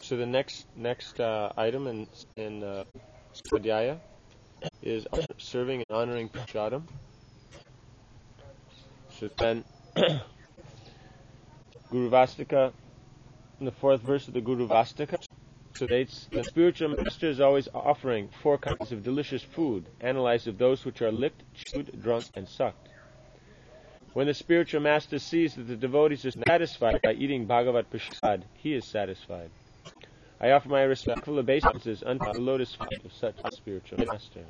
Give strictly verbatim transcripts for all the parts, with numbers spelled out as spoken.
So the next next uh, item in in uh, Swadhyaya is serving and honoring Prasadam. So then, Guru Vastika, in the fourth verse of the Guru Vastika, states, the spiritual master is always offering four kinds of delicious food, analyzed of those which are licked, chewed, drunk, and sucked. When the spiritual master sees that the devotees are satisfied by eating Bhagavad Prasad, he is satisfied. I offer my respectful obeisances unto the lotus feet of such a spiritual master.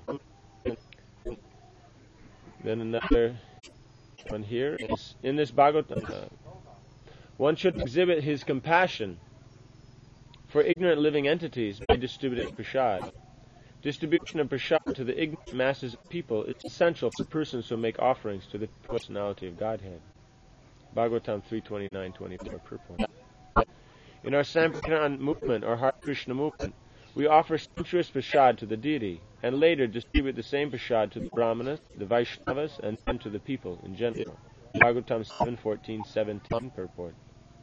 Then another one here is, in this Bhagavatam, uh, one should exhibit his compassion for ignorant living entities by distributing prasad. Distribution of prasad to the ignorant masses of people is essential for persons who make offerings to the personality of Godhead. Bhagavatam three twenty-nine twenty-four purport. In our Sankirtan movement, or Hare Krishna movement, we offer sumptuous prasad to the deity, and later distribute the same prasad to the Brahmanas, the Vaishnavas, and then to the people in general. Bhagavatam seven fourteen seventeen purport.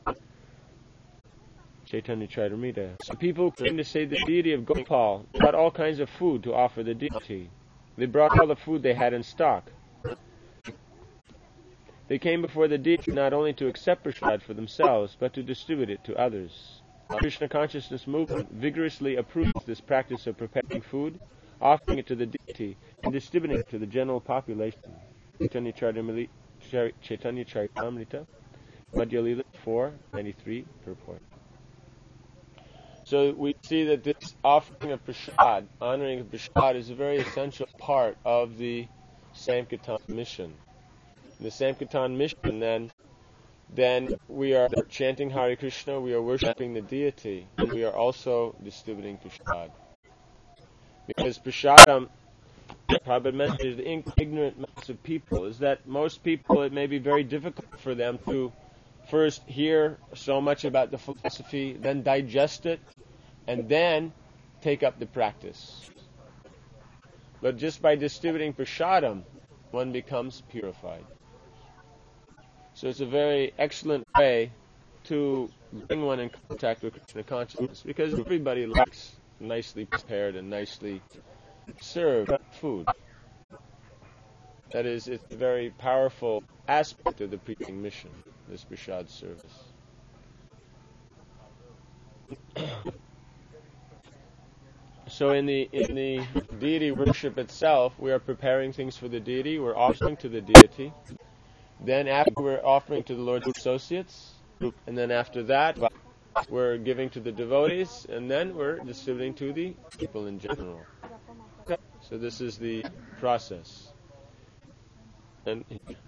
Chaitanya Charitamrita. Some people came to say the deity of Gopal brought all kinds of food to offer the deity. They brought all the food they had in stock. They came before the deity not only to accept prasad for themselves, but to distribute it to others. The Krishna consciousness movement vigorously approves this practice of preparing food, offering it to the deity, and distributing it to the general population. Chaitanya Charitamrita, Chaitanya Charitamrita, Madhya Lila four ninety-three purport. So we see that this offering of prasad, honoring of prasad, is a very essential part of the Sankirtan mission. In the Sankirtan mission, then, then we are chanting Hare Krishna, we are worshipping the deity, and we are also distributing prasad. Because prasadam, Prabhupada mentioned, the ignorant mass of people, is that most people, it may be very difficult for them to first hear so much about the philosophy, then digest it, and then take up the practice. But just by distributing prasadam, one becomes purified. So it's a very excellent way to bring one in contact with Krishna consciousness, because everybody likes nicely prepared and nicely served food. That is, it's a very powerful aspect of the preaching mission, this prasad service. So in the in the deity worship itself, we are preparing things for the deity, we're offering to the deity. Then after we're offering to the Lord's associates, and then after that we're giving to the devotees, and then we're distributing to the people in general. So this is the process. And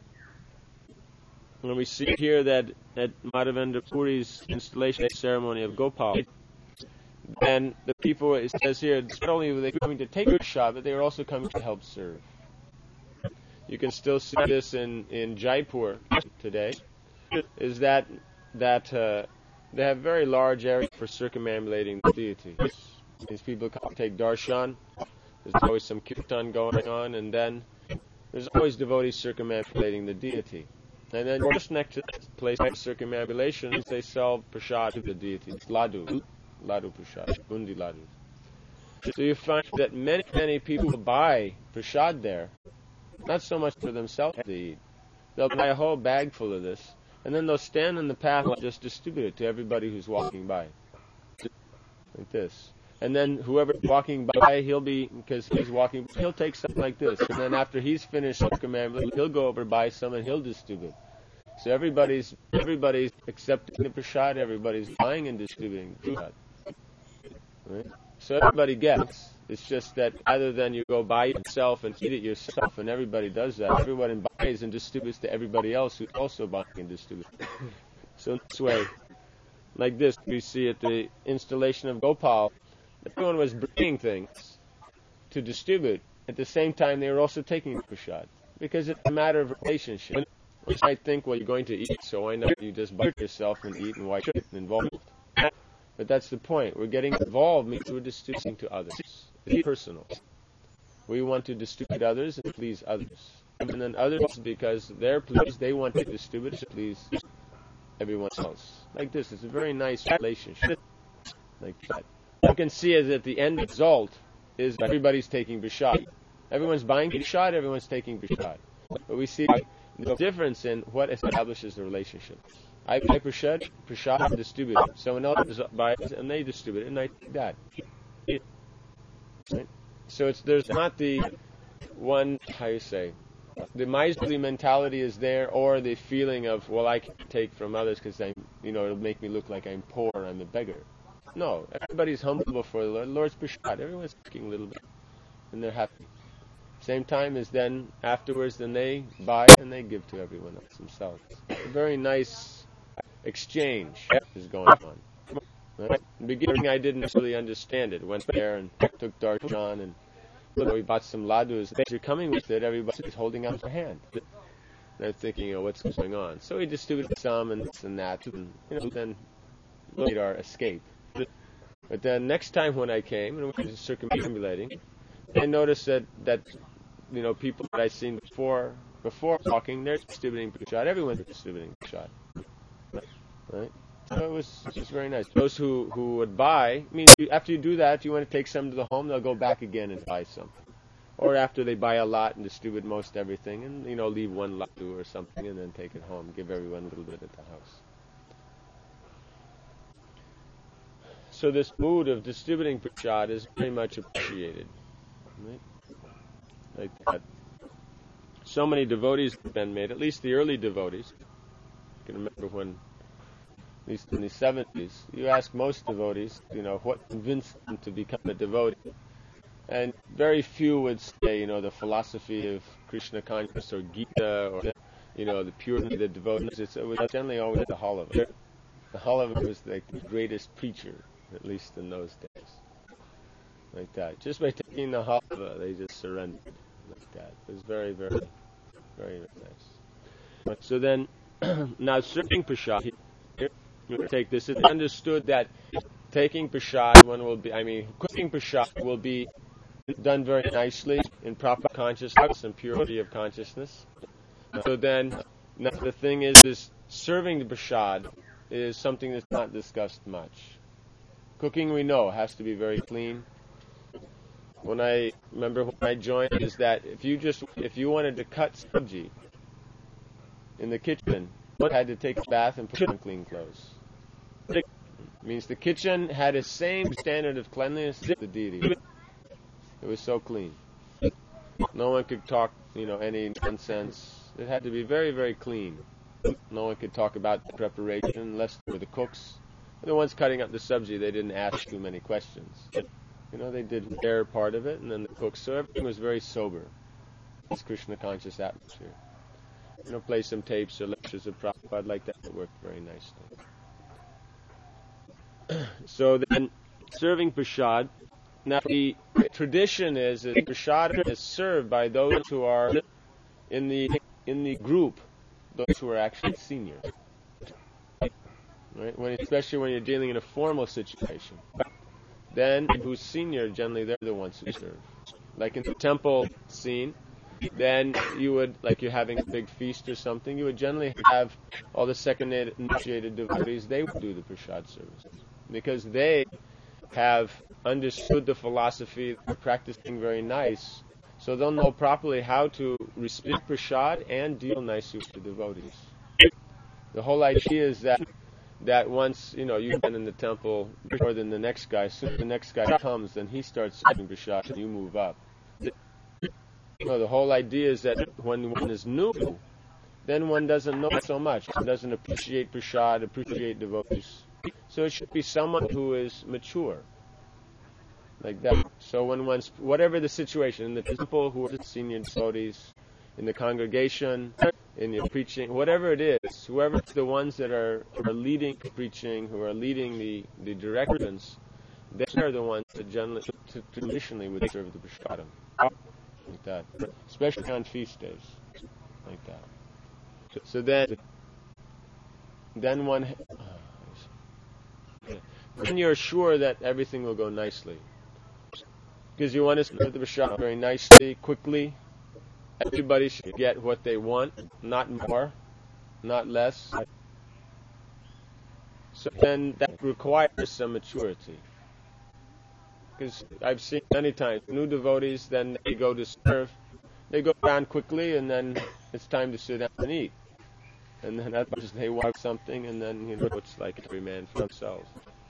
when we see here that at Madhavendra Puri's installation ceremony of Gopal, then the people, it says here, not only were they coming to take a shot, but they were also coming to help serve. You can still see this in, in Jaipur today, is that that uh, they have very large areas for circumambulating the deity. These people come take darshan, there's always some kirtan going on, and then there's always devotees circumambulating the deity. And then just next to this place of circumambulation, they sell prasad to the deity. It's ladu, ladu prasad, bundi ladu. So you find that many, many people buy prasad there, not so much for themselves to eat. They'll buy a whole bag full of this, and then they'll stand in the path and just distribute it to everybody who's walking by. Like this. And then whoever's walking by, he'll be, because he's walking, he'll take something like this. And then after he's finished circumambulating, he'll go over, buy some, and he'll distribute. So everybody's everybody's accepting the prasad, everybody's buying and distributing the prasad. Right? So everybody gets. It's just that rather than you go buy it yourself and eat it yourself, and everybody does that, everyone buys and distributes to everybody else who's also buying and distributing. So in this way, like this, we see at the installation of Gopal, everyone was bringing things to distribute. At the same time, they were also taking the prasad, because it's a matter of relationship. You might think, well, you're going to eat, so why not you just buy it yourself and eat, and why should it get involved? But that's the point. We're getting involved means we're distributing to others. It's personal. We want to distribute others and please others. And then others, because they're pleased, they want to distribute to please everyone else. Like this. It's a very nice relationship. like that. You can see is that the end result is everybody's taking prashad. Everyone's buying prashad, everyone's taking prashad. But we see the difference in what establishes the relationship. I buy prashad, prashad and distribute it. Someone else buys it and they distribute it, and I take that. Right? So it's there's not the one, how you say, the miserly mentality is there, or the feeling of, well, I can take from others because I'm, you know, it'll make me look like I'm poor, I'm a beggar. No, everybody's humble before the Lord. The Lord's prashad. Everyone's taking a little bit, and they're happy. Same time as then afterwards, then they buy and they give to everyone else themselves. A very nice exchange is going on. Right? In the beginning, I didn't really understand it. Went there and took darshan and look, we bought some ladus. As you're coming with it, everybody's holding out their hand. And I'm thinking, oh, what's going on? So we distributed some and this and that, and you know, then made our escape. But then next time when I came and we were circumambulating, I noticed that that you know people that I'd seen before before walking, they're distributing prashad. Everyone's distributing prashad. Right? So it was, it was very nice. Those who, who would buy, I mean, after you do that, you want to take some to the home, they'll go back again and buy some. Or after they buy a lot and distribute most everything, and, you know, leave one latu or something, and then take it home, give everyone a little bit at the house. So this mood of distributing prashad is very much appreciated. Right? Like that. So many devotees have been made, at least the early devotees. I can remember when, at least in the seventies, you ask most devotees, you know, what convinced them to become a devotee. And very few would say, you know, the philosophy of Krishna consciousness or Gita or, you know, the purity of the devotees. It's, it was generally always the Hallava. The Hallava was like the greatest preacher, at least in those days. Like that. Just by taking the Hallava, they just surrendered. Like that. It was very, very, very, very nice. So then, now serving prashad, take this. It's understood that taking prashad, one will be, I mean, cooking prashad will be done very nicely in proper consciousness and purity of consciousness. So then, now the thing is, is serving the prashad is something that's not discussed much. Cooking, we know, has to be very clean. When I remember when I joined, is that if you just if you wanted to cut sabji in the kitchen, one had to take a bath and put on clean clothes. It means the kitchen had the same standard of cleanliness as the deity. It was so clean. No one could talk, you know, any nonsense. It had to be very, very clean. No one could talk about the preparation unless they were the cooks. The ones cutting up the sabji, they didn't ask too many questions. You know, they did their part of it, and then the cooks. So everything was very sober. It's Krishna conscious atmosphere. You know, play some tapes or lectures of Prabhupada like that. It worked very nicely. So then, serving prashad. Now the tradition is that prashad is served by those who are in the in the group, those who are actually senior. Right? When, especially when you're dealing in a formal situation. Then, who's senior, generally they're the ones who serve. Like in the temple scene, then you would, like you're having a big feast or something, you would generally have all the second initiated devotees, they would do the prashad service. Because they have understood the philosophy, they're practicing very nice, so they'll know properly how to receive prashad and deal nicely with the devotees. The whole idea is that that once, you know, you've been in the temple more than the next guy, as soon as the next guy comes, then he starts serving prashad and you move up. No, the whole idea is that when one is new, then one doesn't know so much. One doesn't appreciate prashad, appreciate devotees. So it should be someone who is mature. Like that. So when one's, whatever the situation, in the temple, who are the senior devotees, in the congregation, in your preaching, whatever it is, whoever's the ones that are, are leading preaching, who are leading the, the directions, they are the ones that generally, t- traditionally would serve the prashadam. Like that. Especially on feast days. Like that. So, so then, then one, uh, then you're sure that everything will go nicely. Because you want to serve the prashad very nicely, quickly. Everybody should get what they want, not more, not less. So then that requires some maturity. because I've seen many times new devotees, then they go to serve, they go around quickly, and then it's time to sit down and eat, and then afterwards they want something, and then you know it's like every man for themselves.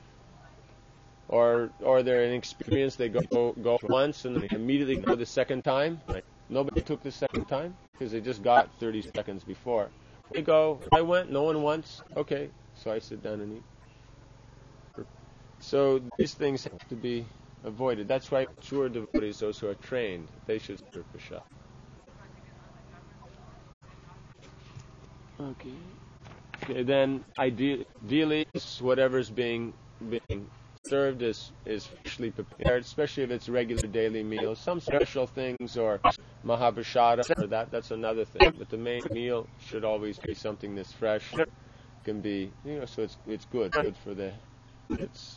Or or they're inexperienced, they go go once and then they immediately go the second time. Like, nobody took the second time because they just got thirty seconds before. They go, I went, no one wants. Okay, so I sit down and eat. So these things have to be avoided. That's why mature devotees, those who are trained, they should serve prasad. Okay. Okay. Then ideally, ideally whatever's being being served is is freshly prepared, especially if it's regular daily meals. Some special things or mahaprasada or that that's another thing. But the main meal should always be something that's fresh. It can be, you know, so it's it's good, good for the it's.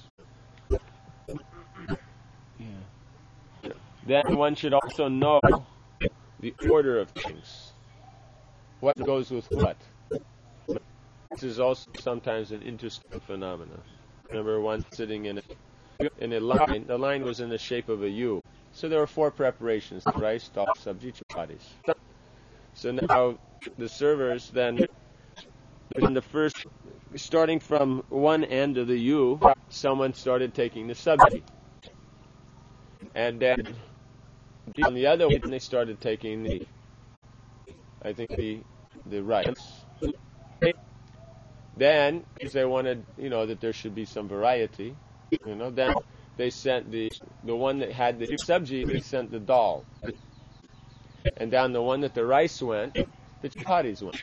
Yeah. Then one should also know the order of things. What goes with what. This is also sometimes an interesting phenomenon. Remember one sitting in a, in a line. The line was in the shape of a U. So there were four preparations: rice, dal, sabji, chapatis. So now the servers then, in the first, starting from one end of the U, someone started taking the sabji. And then on the other one, they started taking the, I think the, the rice. Then, because they wanted, you know, that there should be some variety, you know, then they sent the the one that had the sabji, they sent the dal. And down the one that the rice went, the chapatis went.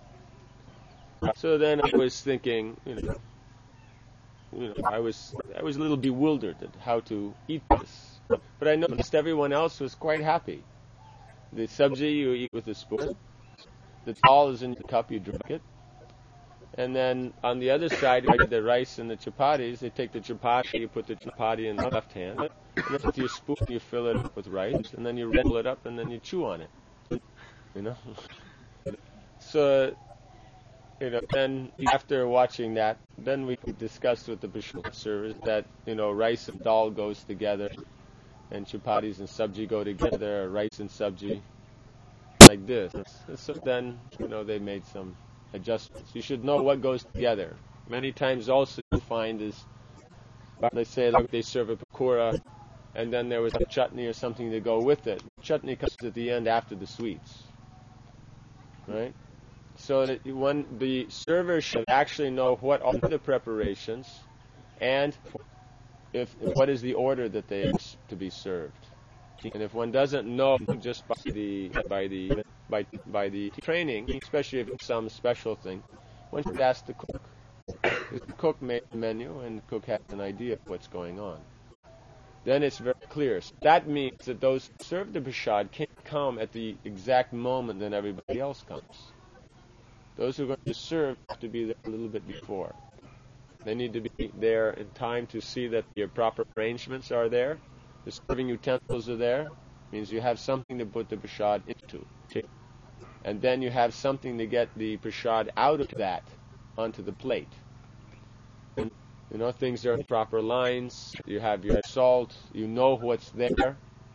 So then I was thinking, you know, you know, I was I was a little bewildered at how to eat this. But I noticed everyone else was quite happy. The sabji you eat with a spoon. The dal is in the cup, you drink it. And then on the other side, you have the rice and the chapatis. They take the chapati, you put the chapati in the left hand, and then with your spoon you fill it up with rice, and then you roll it up, and then you chew on it. You know. So, you know, then after watching that, then we discussed with the prasad servers that you know rice and dal goes together, and chapatis and sabji go together, or rice and sabji, like this. So then, you know, they made some adjustments. You should know what goes together. Many times also you find is, let's say like they serve a pakora, and then there was a chutney or something to go with it. Chutney comes at the end after the sweets, right? So that when the server should actually know what are the preparations, and if what is the order that they are to be served. And if one doesn't know just by the by the by by the training, especially if it's some special thing, one should ask the cook. The cook made the menu, and the cook has an idea of what's going on. Then it's very clear. So that means that those who serve the prasad can't come at the exact moment that everybody else comes. Those who are going to serve have to be there a little bit before. They need to be there in time to see that your proper arrangements are there. The serving utensils are there. Means you have something to put the prasad into. And then you have something to get the prasad out of that onto the plate. And, you know, things are in proper lines. You have your salt. You know what's there.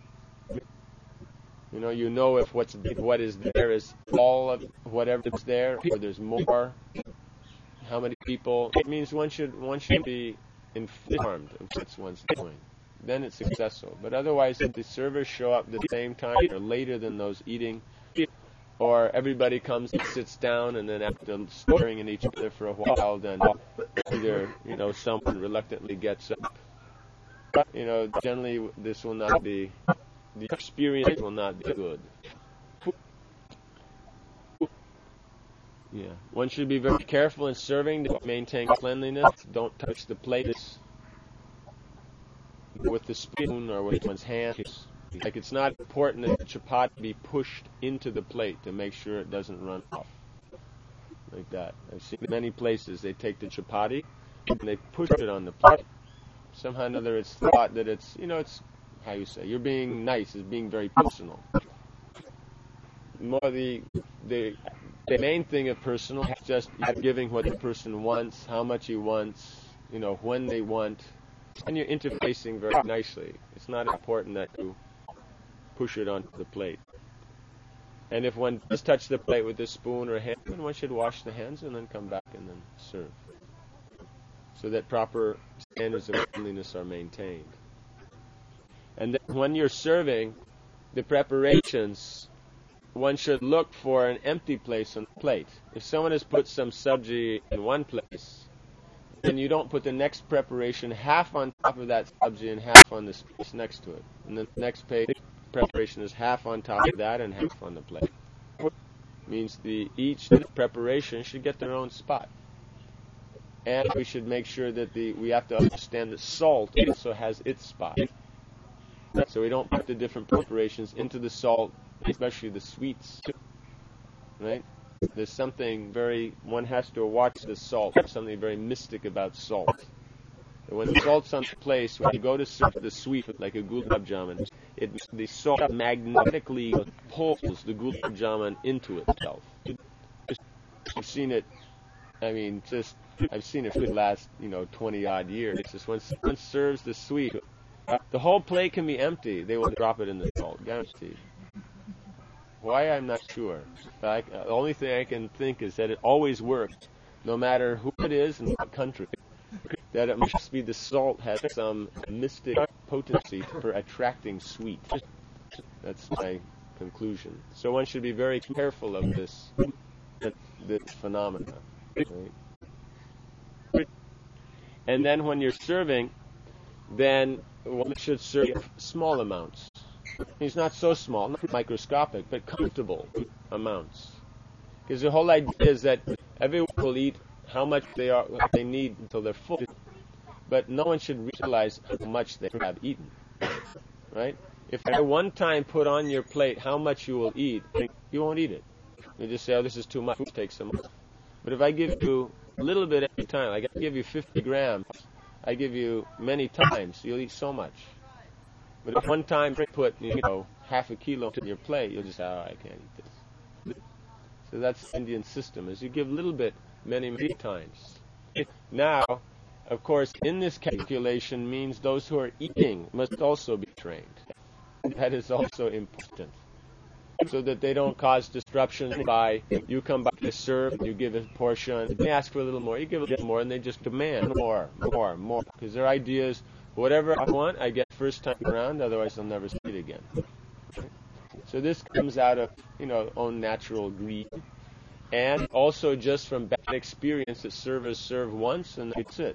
You know, you know if what's what is there is all of whatever is there, or there's more. How many people? It means one should one should be informed of what one's doing. Then it's successful. But otherwise, if the servers show up at the same time or later than those eating, or everybody comes and sits down, and then after staring at each other for a while, then either you know someone reluctantly gets up. You know, generally this will not be. The experience will not be good. Yeah, one should be very careful in serving to maintain cleanliness. Don't touch the plates with the spoon or with one's hands. Like it's not important that the chapati be pushed into the plate to make sure it doesn't run off. Like that. I've seen many places they take the chapati and they push it on the plate. Somehow or another it's thought that it's, you know, it's, how you say, you're being nice, is being very personal. More the, the, the main thing of personal is just giving what the person wants, how much he wants, you know, when they want. and you're interfacing very nicely. It's not important that you push it onto the plate. And if one does touch the plate with a spoon or a hand, then one should wash the hands and then come back and then serve, so that proper standards of cleanliness are maintained. And then when you're serving the preparations, one should look for an empty place on the plate. If someone has put some sabji in one place, then you don't put the next preparation half on top of that sabji and half on the space next to it. And then the next page preparation is half on top of that and half on the plate. Means the each preparation should get their own spot. And we should make sure that the we have to understand that salt also has its spot. So we don't put the different preparations into the salt, especially the sweets, right? There's something very, one has to watch the salt. There's something very mystic about salt. And when the salt's on the place, when you go to serve the sweet, like a gulab jamun, it, the salt magnetically pulls the gulab jamun into itself. I've seen it, I mean, just, I've seen it for the last, you know, twenty odd years. It's just when someone serves the sweet, the whole plate can be empty. They will drop it in the salt, guaranteed. Why, I'm not sure. Fact, the only thing I can think is that it always works, no matter who it is and what country. That it must be the salt has some mystic potency for attracting sweet. That's my conclusion. So one should be very careful of this, this phenomena. Right? And then when you're serving, then one should serve small amounts. It's not so small, not microscopic, but comfortable amounts. Because the whole idea is that everyone will eat how much they are they need until they're full, but no one should realize how much they have eaten. Right? If I one time put on your plate how much you will eat, you won't eat it. You just say, "Oh, this is too much. Take some more." But if I give you a little bit every time, like I give you fifty grams, I give you many times, you'll eat so much. But if one time you put, you know, half a kilo to your plate, you'll just say, "Oh, I can't eat this." So that's the Indian system, is you give a little bit many, many times. Now, of course, in this calculation means those who are eating must also be trained. That is also important, so that they don't cause disruption by, you come back to serve, you give a portion, they ask for a little more, you give a little more, and they just demand more, more, more. Because their idea is, whatever I want, I get first time around, otherwise I'll never see it again. So this comes out of, you know, own natural greed, and also just from bad experience that servers serve once and that's it.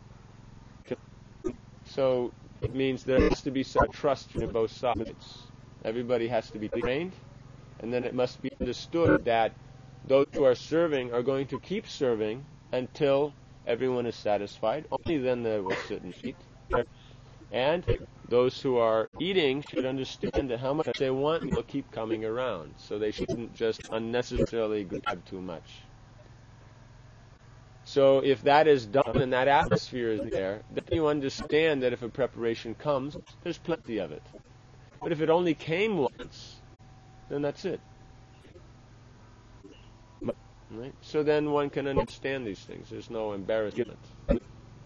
So it means there has to be some trust from both sides. Everybody has to be trained, and then it must be understood that those who are serving are going to keep serving until everyone is satisfied. Only then they will sit and eat. And those who are eating should understand that how much they want will keep coming around. So they shouldn't just unnecessarily grab too much. So if that is done and that atmosphere is there, then you understand that if a preparation comes, there's plenty of it. But if it only came once, then that's it. Right? So then one can understand these things. There's no embarrassment. Right?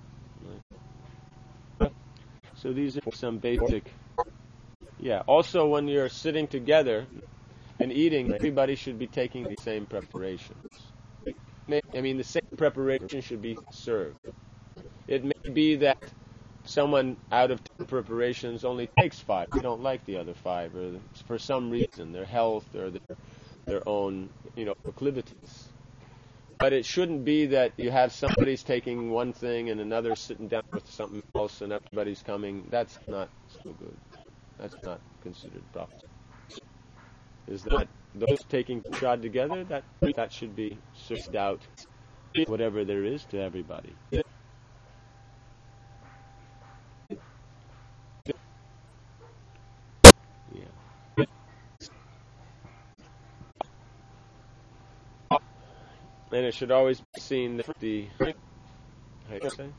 So these are some basic... Yeah, also when you're sitting together and eating, everybody should be taking the same preparations. I mean, the same preparation should be served. It may be that someone out of ten preparations only takes five. They don't like the other five, or for some reason, their health or their, their own, you know, proclivities. But it shouldn't be that you have somebody's taking one thing and another sitting down with something else and everybody's coming. That's not so good. That's not considered proper. Is that those taking prasad together, that that should be served out, whatever there is, to everybody. Yeah. And it should always be seen that the how you say?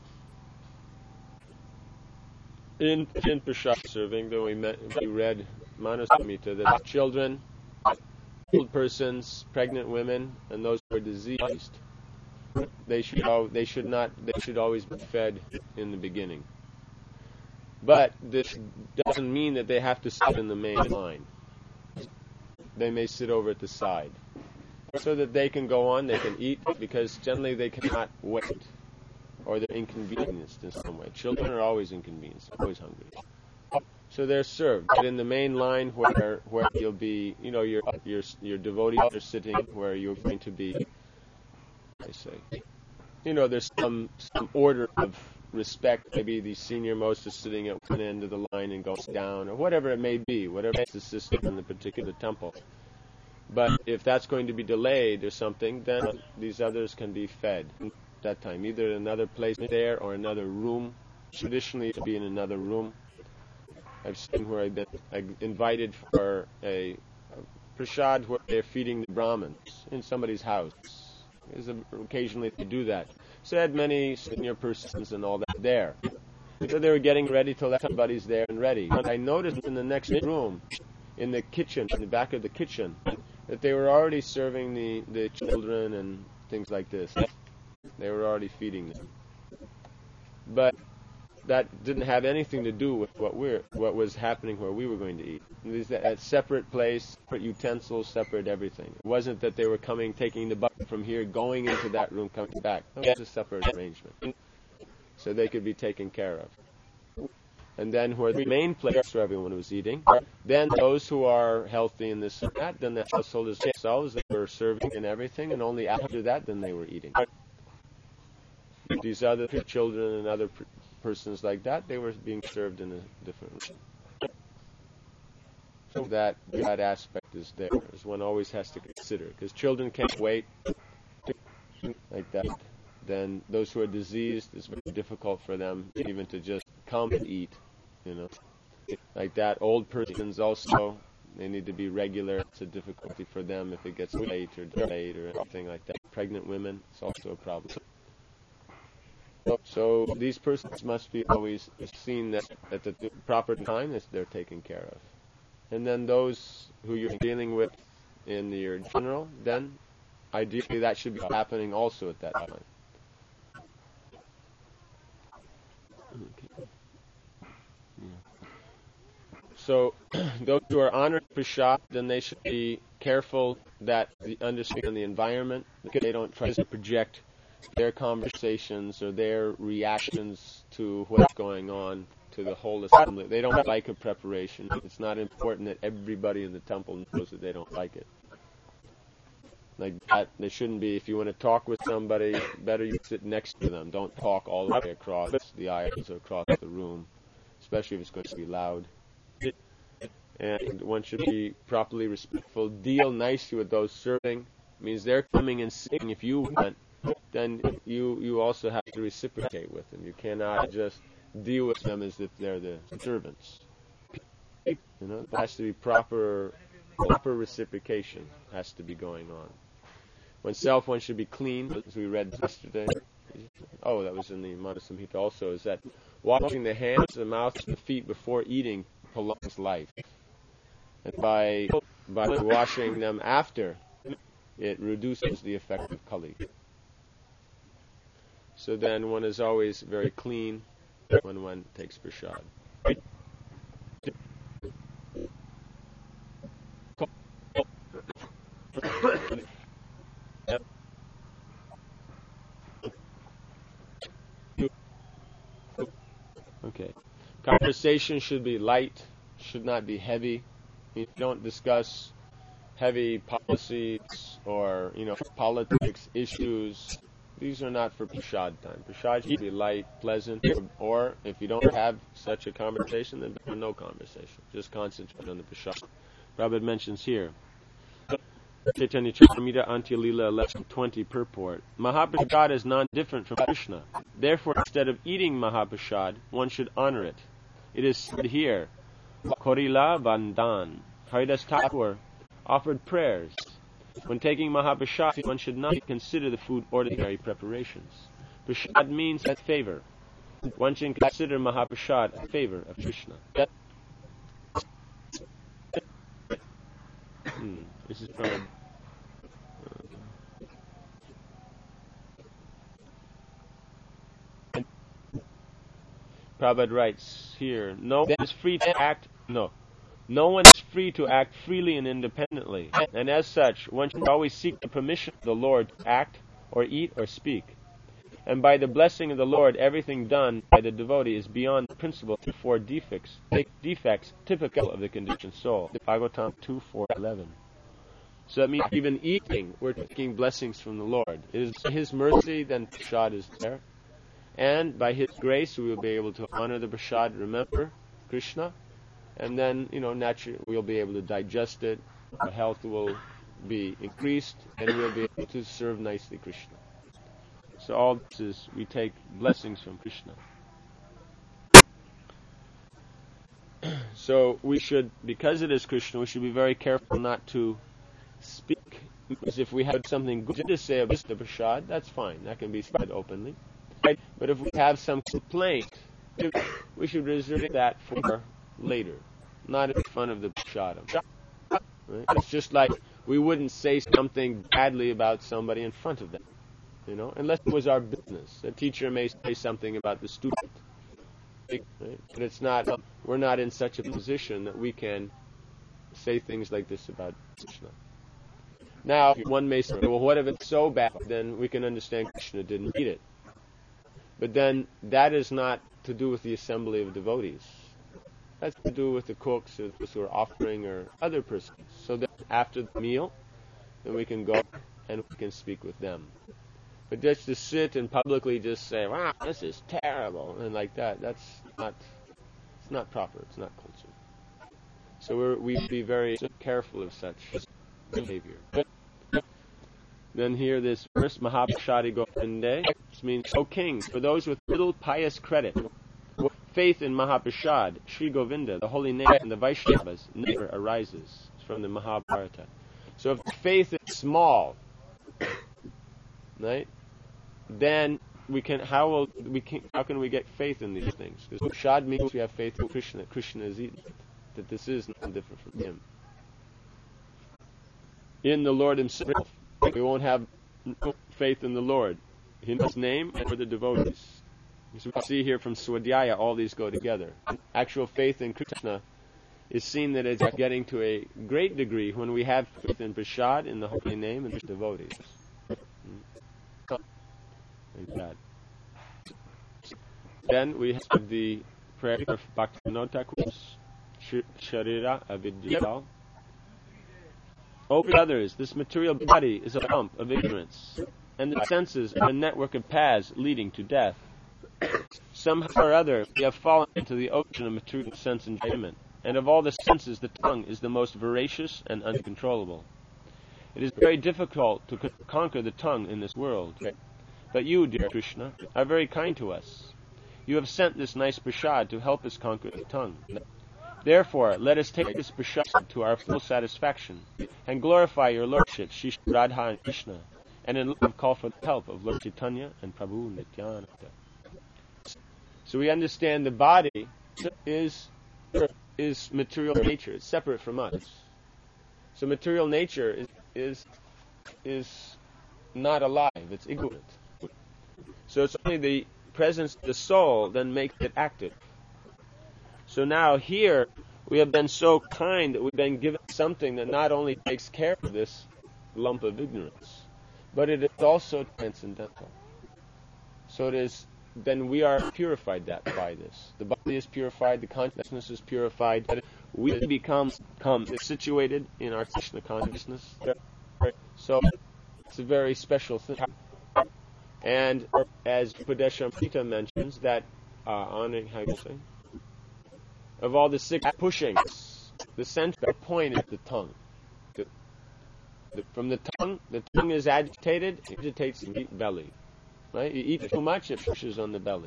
In in prasad serving, though we met, we read Manusamhita that children, old persons, pregnant women, and those who are diseased, they should all, they should not they should always be fed in the beginning. But this doesn't mean that they have to sit in the main line. They may sit over at the side, so that they can go on, they can eat, because generally they cannot wait, or they're inconvenienced in some way. Children are always inconvenienced, always hungry. So they're served, but in the main line where where you'll be, you know, your your your devotees are sitting, where you're going to be, I say, you know, there's some some order of respect. Maybe the senior most is sitting at one end of the line and goes down, or whatever it may be, whatever is the system in the particular temple. But if that's going to be delayed or something, then these others can be fed at that time, either in another place there or another room. Traditionally, to be in another room. I've seen where I've been I've invited for a, a prasad where they're feeding the Brahmins in somebody's house. There's a, occasionally they do that. So I had many senior persons and all that there. So they were getting ready till everybody's there and ready. And I noticed in the next room, in the kitchen, in the back of the kitchen, that they were already serving the, the children and things like this. They were already feeding them. But that didn't have anything to do with what we're what was happening where we were going to eat. It was a separate place, separate utensils, separate everything. It wasn't that they were coming, taking the bucket from here, going into that room, coming back. It was a separate arrangement. So they could be taken care of. And then where the main place where everyone was eating, then those who are healthy in this and that, then the householders themselves, they were serving and everything, and only after that, then they were eating. These other children and other pr- persons like that, they were being served in a different way. So that that aspect is there, as one always has to consider, because children can't wait like that. Then those who are diseased, it's very difficult for them even to just come and eat, you know, like that. Old persons also, they need to be regular. It's a difficulty for them if it gets late or delayed or anything like that. Pregnant women, it's also a problem. So these persons must be always seen that at the proper time that they're taken care of. And then those who you're dealing with in your general, then ideally that should be happening also at that time. Okay. Yeah. So those who are honored prasad, then they should be careful that they understand the environment, because they don't try to project their conversations or their reactions to what's going on to the whole assembly. They don't like a preparation. It's not important that everybody in the temple knows that they don't like it. Like that, they shouldn't be. If you want to talk with somebody, better you sit next to them. Don't talk all the way across the aisles or across the room, especially if it's going to be loud. And one should be properly respectful. Deal nicely with those serving. It means they're coming and sitting. If you want, then you you also have to reciprocate with them. You cannot just deal with them as if they're the servants. You know, there has to be proper proper reciprocation has to be going on. Oneself, one should be clean, as we read yesterday. Oh, that was in the Manasamhita also, is that washing the hands, the mouth, and the feet before eating prolongs life. And by by washing them after, it reduces the effect of Kali. So then one is always very clean when one takes prasad. Okay. Conversation should be light, should not be heavy. You don't discuss heavy policies or, you know, politics issues. These are not for prasad time. Prasad should be light, pleasant, or, or if you don't have such a conversation, then no conversation. Just concentrate on the prasad. Prabhupada mentions here, Chaitanya Charitamrita Antya-lila eleven twenty purport. Mahaprasad is non-different from Krishna. Therefore, instead of eating Mahaprasad, one should honor it. It is said here, Korila Vandan. Haridas Thakur offered prayers. When taking Mahaprasad, one should not consider the food ordinary preparations. Prasad means a favor. One should consider Mahaprasad a favor of Krishna. Hmm. This is from uh, Prabhupada writes here, no one is free to act, no, no one is free to act freely and independently, and as such, one should always seek the permission of the Lord to act, or eat, or speak. And by the blessing of the Lord, everything done by the devotee is beyond the principle of four defects, defects typical of the conditioned soul. Bhagavatam two, four, eleven. So that means even eating, we're taking blessings from the Lord. It is His mercy, then prasad is there. And by His grace, we will be able to honor the prasad, remember Krishna, and then, you know, naturally we'll be able to digest it, our health will be increased, and we'll be able to serve nicely Krishna. So all this is, we take blessings from Krishna. So we should, because it is Krishna, we should be very careful not to speak. Because if we have something good to say about the prasad, that's fine. That can be said openly. Right? But if we have some complaint, we should reserve that for later, not in front of the prasadam. Right? It's just like we wouldn't say something badly about somebody in front of them. You know, unless it was our business. A teacher may say something about the student, right? But it's not, we're not in such a position that we can say things like this about Krishna. Now, one may say, well, what if it's so bad? Then we can understand Krishna didn't eat it. But then that is not to do with the assembly of devotees. That's to do with the cooks or those who are offering or other persons. So that after the meal, then we can go and we can speak with them. But just to sit and publicly just say, wow, this is terrible, and like that, that's not, it's not proper, it's not culture. So we're, we be very careful of such behavior. Then here this verse, Mahaprasadi Govinde, which means, O kings, for those with little pious credit, with faith in Mahaprasad, Sri Govinda, the holy name, and the Vaishnavas, never arises. It's from the Mahabharata. So if the faith is small, right, then we can how will we can how can we get faith in these things? Because prasad means we have faith in Krishna, that Krishna is eaten, that this is not different from Him. In the Lord Himself, we won't have faith in the Lord, in His name, and for the devotees. As we see here from Swadhyaya, all these go together. Actual faith in Krishna is seen that it's getting to a great degree when we have faith in prasad, in the holy name, and the devotees. Like that. Then we have the prayer of Bhaktivinoda Thakur's Sharira Avidya. O brothers, this material body is a lump of ignorance, and the senses are a network of paths leading to death. Somehow or other, we have fallen into the ocean of material sense enjoyment, and of all the senses, the tongue is the most voracious and uncontrollable. It is very difficult to conquer the tongue in this world. But you, dear Krishna, are very kind to us. You have sent this nice prasad to help us conquer the tongue. Therefore, let us take this prasad to our full satisfaction, and glorify your lordship, Shri Radha and Krishna, and in love call for the help of Lord Chaitanya and Prabhu Nityananda. So we understand the body is is material nature. It's separate from us. So material nature is is is not alive. It's ignorant. So it's only the presence of the soul that makes it active. So now here we have been so kind that we've been given something that not only takes care of this lump of ignorance, but it is also transcendental. So it is, then we are purified that by this. The body is purified, the consciousness is purified. We become, become situated in our Krishna consciousness. So it's a very special thing. And as Upadeshamrita mentions, that uh, on how do you say? Of all the six pushings, the central point is the tongue. The, the, from the tongue, the tongue is agitated, it agitates the belly. Right? You eat too much, it pushes on the belly.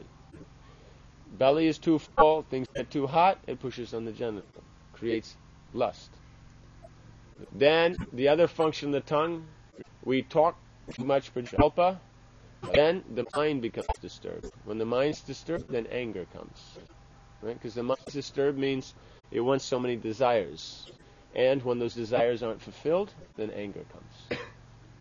Belly is too full, things get too hot, it pushes on the genital, creates lust. Then the other function of the tongue, we talk too much prajalpa, then the mind becomes disturbed. When the mind's disturbed, then anger comes. Right? Because the mind's disturbed means it wants so many desires. And when those desires aren't fulfilled, then anger comes.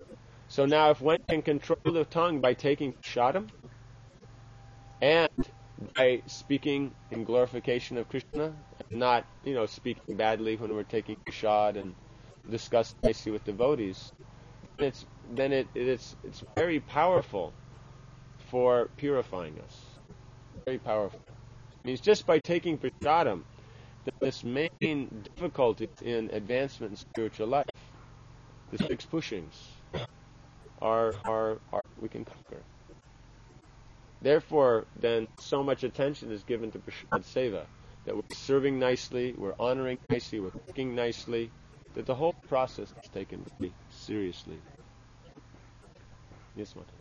So now if one can control the tongue by taking shadam, and by speaking in glorification of Krishna, and not, you know, speaking badly when we're taking prasad and discussing nicely with devotees, it's then it, it's it's very powerful for purifying us. Very powerful. It means just by taking prasadam, this main difficulty in advancement in spiritual life, the six pushings, are are, are we can conquer. Therefore, then, so much attention is given to prasad seva, that we're serving nicely, we're honoring nicely, we're cooking nicely, that the whole process is taken very seriously. Yes, Mata.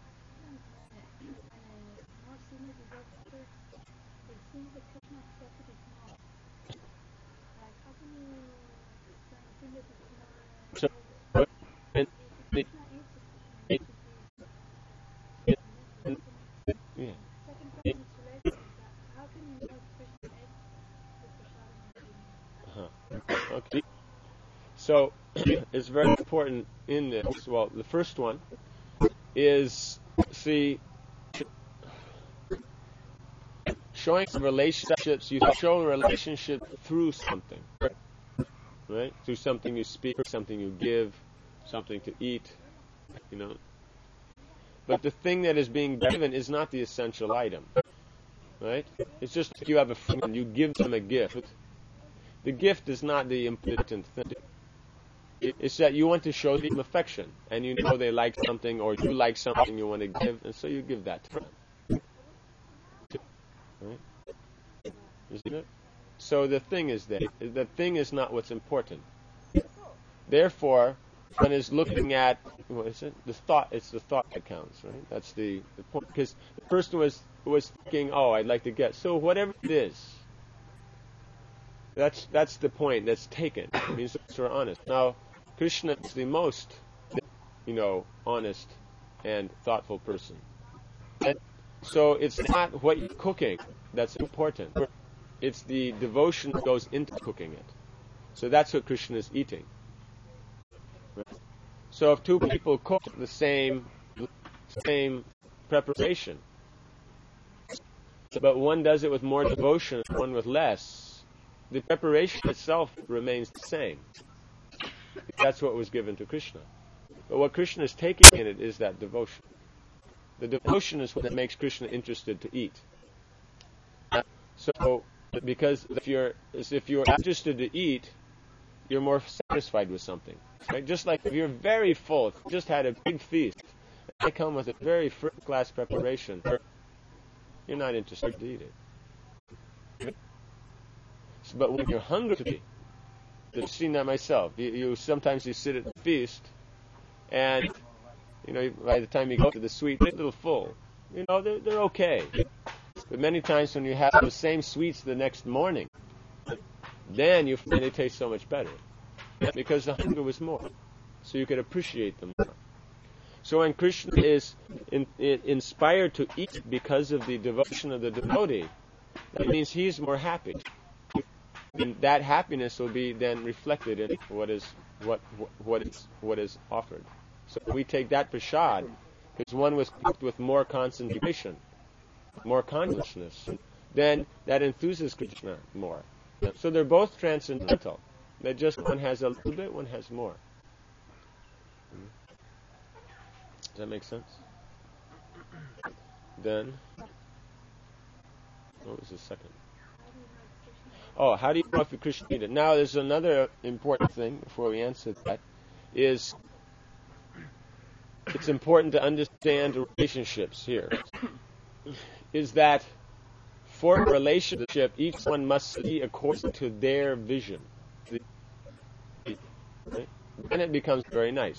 So, and, the, it, it, yeah. It, uh-huh. Okay. So, it's very important in this. Well, the first one is, see, showing relationships. You show a relationship through something, right? Through something you speak, something you give, something to eat, you know. But the thing that is being given is not the essential item, right? It's just like you have a friend and you give them a gift. The gift is not the important thing. It's that you want to show them affection, and you know they like something, or you like something you want to give, and so you give that to them. Right? Isn't it? So the thing is that the thing is not what's important. Therefore, one is looking at, what is it? The thought. It's the thought that counts, right? That's the, the point. Because the person was was thinking, oh, I'd like to get. So whatever it is, that's that's the point that's taken. It means that we're honest. Now, Krishna is the most, you know, honest and thoughtful person. And so it's not what you're cooking that's important. It's the devotion that goes into cooking it. So that's what Krishna is eating. Right? So if two people cook the same same preparation, but one does it with more devotion, one with less, the preparation itself remains the same. That's what was given to Krishna. But what Krishna is taking in it is that devotion. The devotion is what makes Krishna interested to eat. So, because if you're if you're interested to eat, you're more satisfied with something. Right? Just like if you're very full, if you just had a big feast, and they come with a very first-class preparation, you're not interested to eat it. But when you're hungry, I've seen that myself. You, you sometimes you sit at the feast, and you know by the time you go to the sweet, they're a little full. You know they're they're okay. But many times when you have those same sweets the next morning, then you find they taste so much better because the hunger was more, so you could appreciate them more. So when Krishna is in, in, inspired to eat because of the devotion of the devotee, that means he's more happy. And that happiness will be then reflected in what is what what is what is offered. So we take that prasad because one was cooked with more concentration, more consciousness, then that enthuses Krishna more. So they're both transcendental. That just one has a little bit, one has more. Does that make sense? Then, what was the second? Oh, how do you know if you're Krishna eater? Now, there's another important thing before we answer that, is it's important to understand relationships here. Is that for a relationship, each one must see according to their vision. Right? Then it becomes very nice.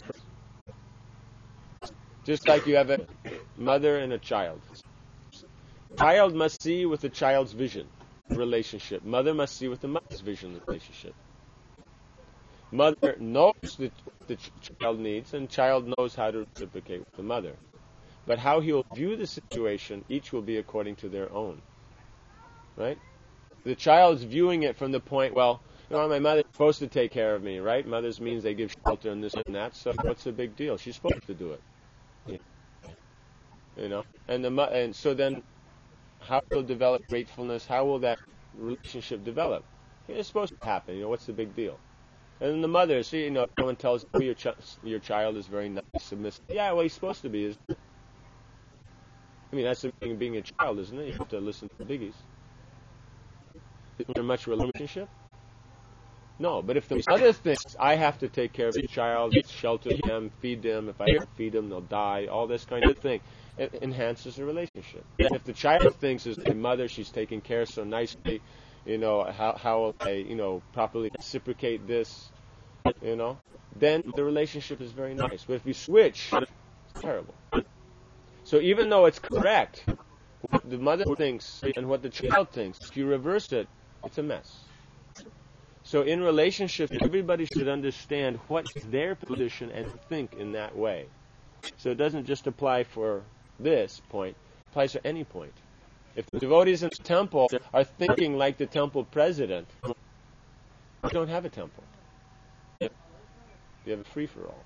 Just like you have a mother and a child. Child must see with the child's vision relationship. Mother must see with the mother's vision relationship. Mother knows what the child needs, and child knows how to reciprocate with the mother. But how he will view the situation, each will be according to their own. Right? The child's viewing it from the point, well, you know, my mother's supposed to take care of me, right? Mothers means they give shelter and this and that, so what's the big deal? She's supposed to do it. You know? And the and so then how will develop gratefulness? How will that relationship develop? It's supposed to happen. You know, what's the big deal? And then the mother, see, you know, someone tells you, oh, your, ch- your child is very nice, submissive. Yeah, well, he's supposed to be, isn't it? I mean, that's the thing of being a child, isn't it? You have to listen to the biggies. Isn't there much relationship? No, but if there's other things, I have to take care of the child, shelter them, feed them. If I don't feed them, they'll die. All this kind of thing. It enhances the relationship. And if the child thinks as a mother, she's taking care so nicely, you know, how how will I, you know, properly reciprocate this, you know, then the relationship is very nice. But if you switch, it's terrible. So even though it's correct, what the mother thinks and what the child thinks, if you reverse it, it's a mess. So in relationships, everybody should understand what is their position and think in that way. So it doesn't just apply for this point, it applies to any point. If the devotees in the temple are thinking like the temple president, you don't have a temple. You have a free-for-all.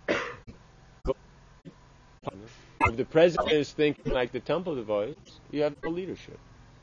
If the president is thinking like the temple devotees, you have no leadership.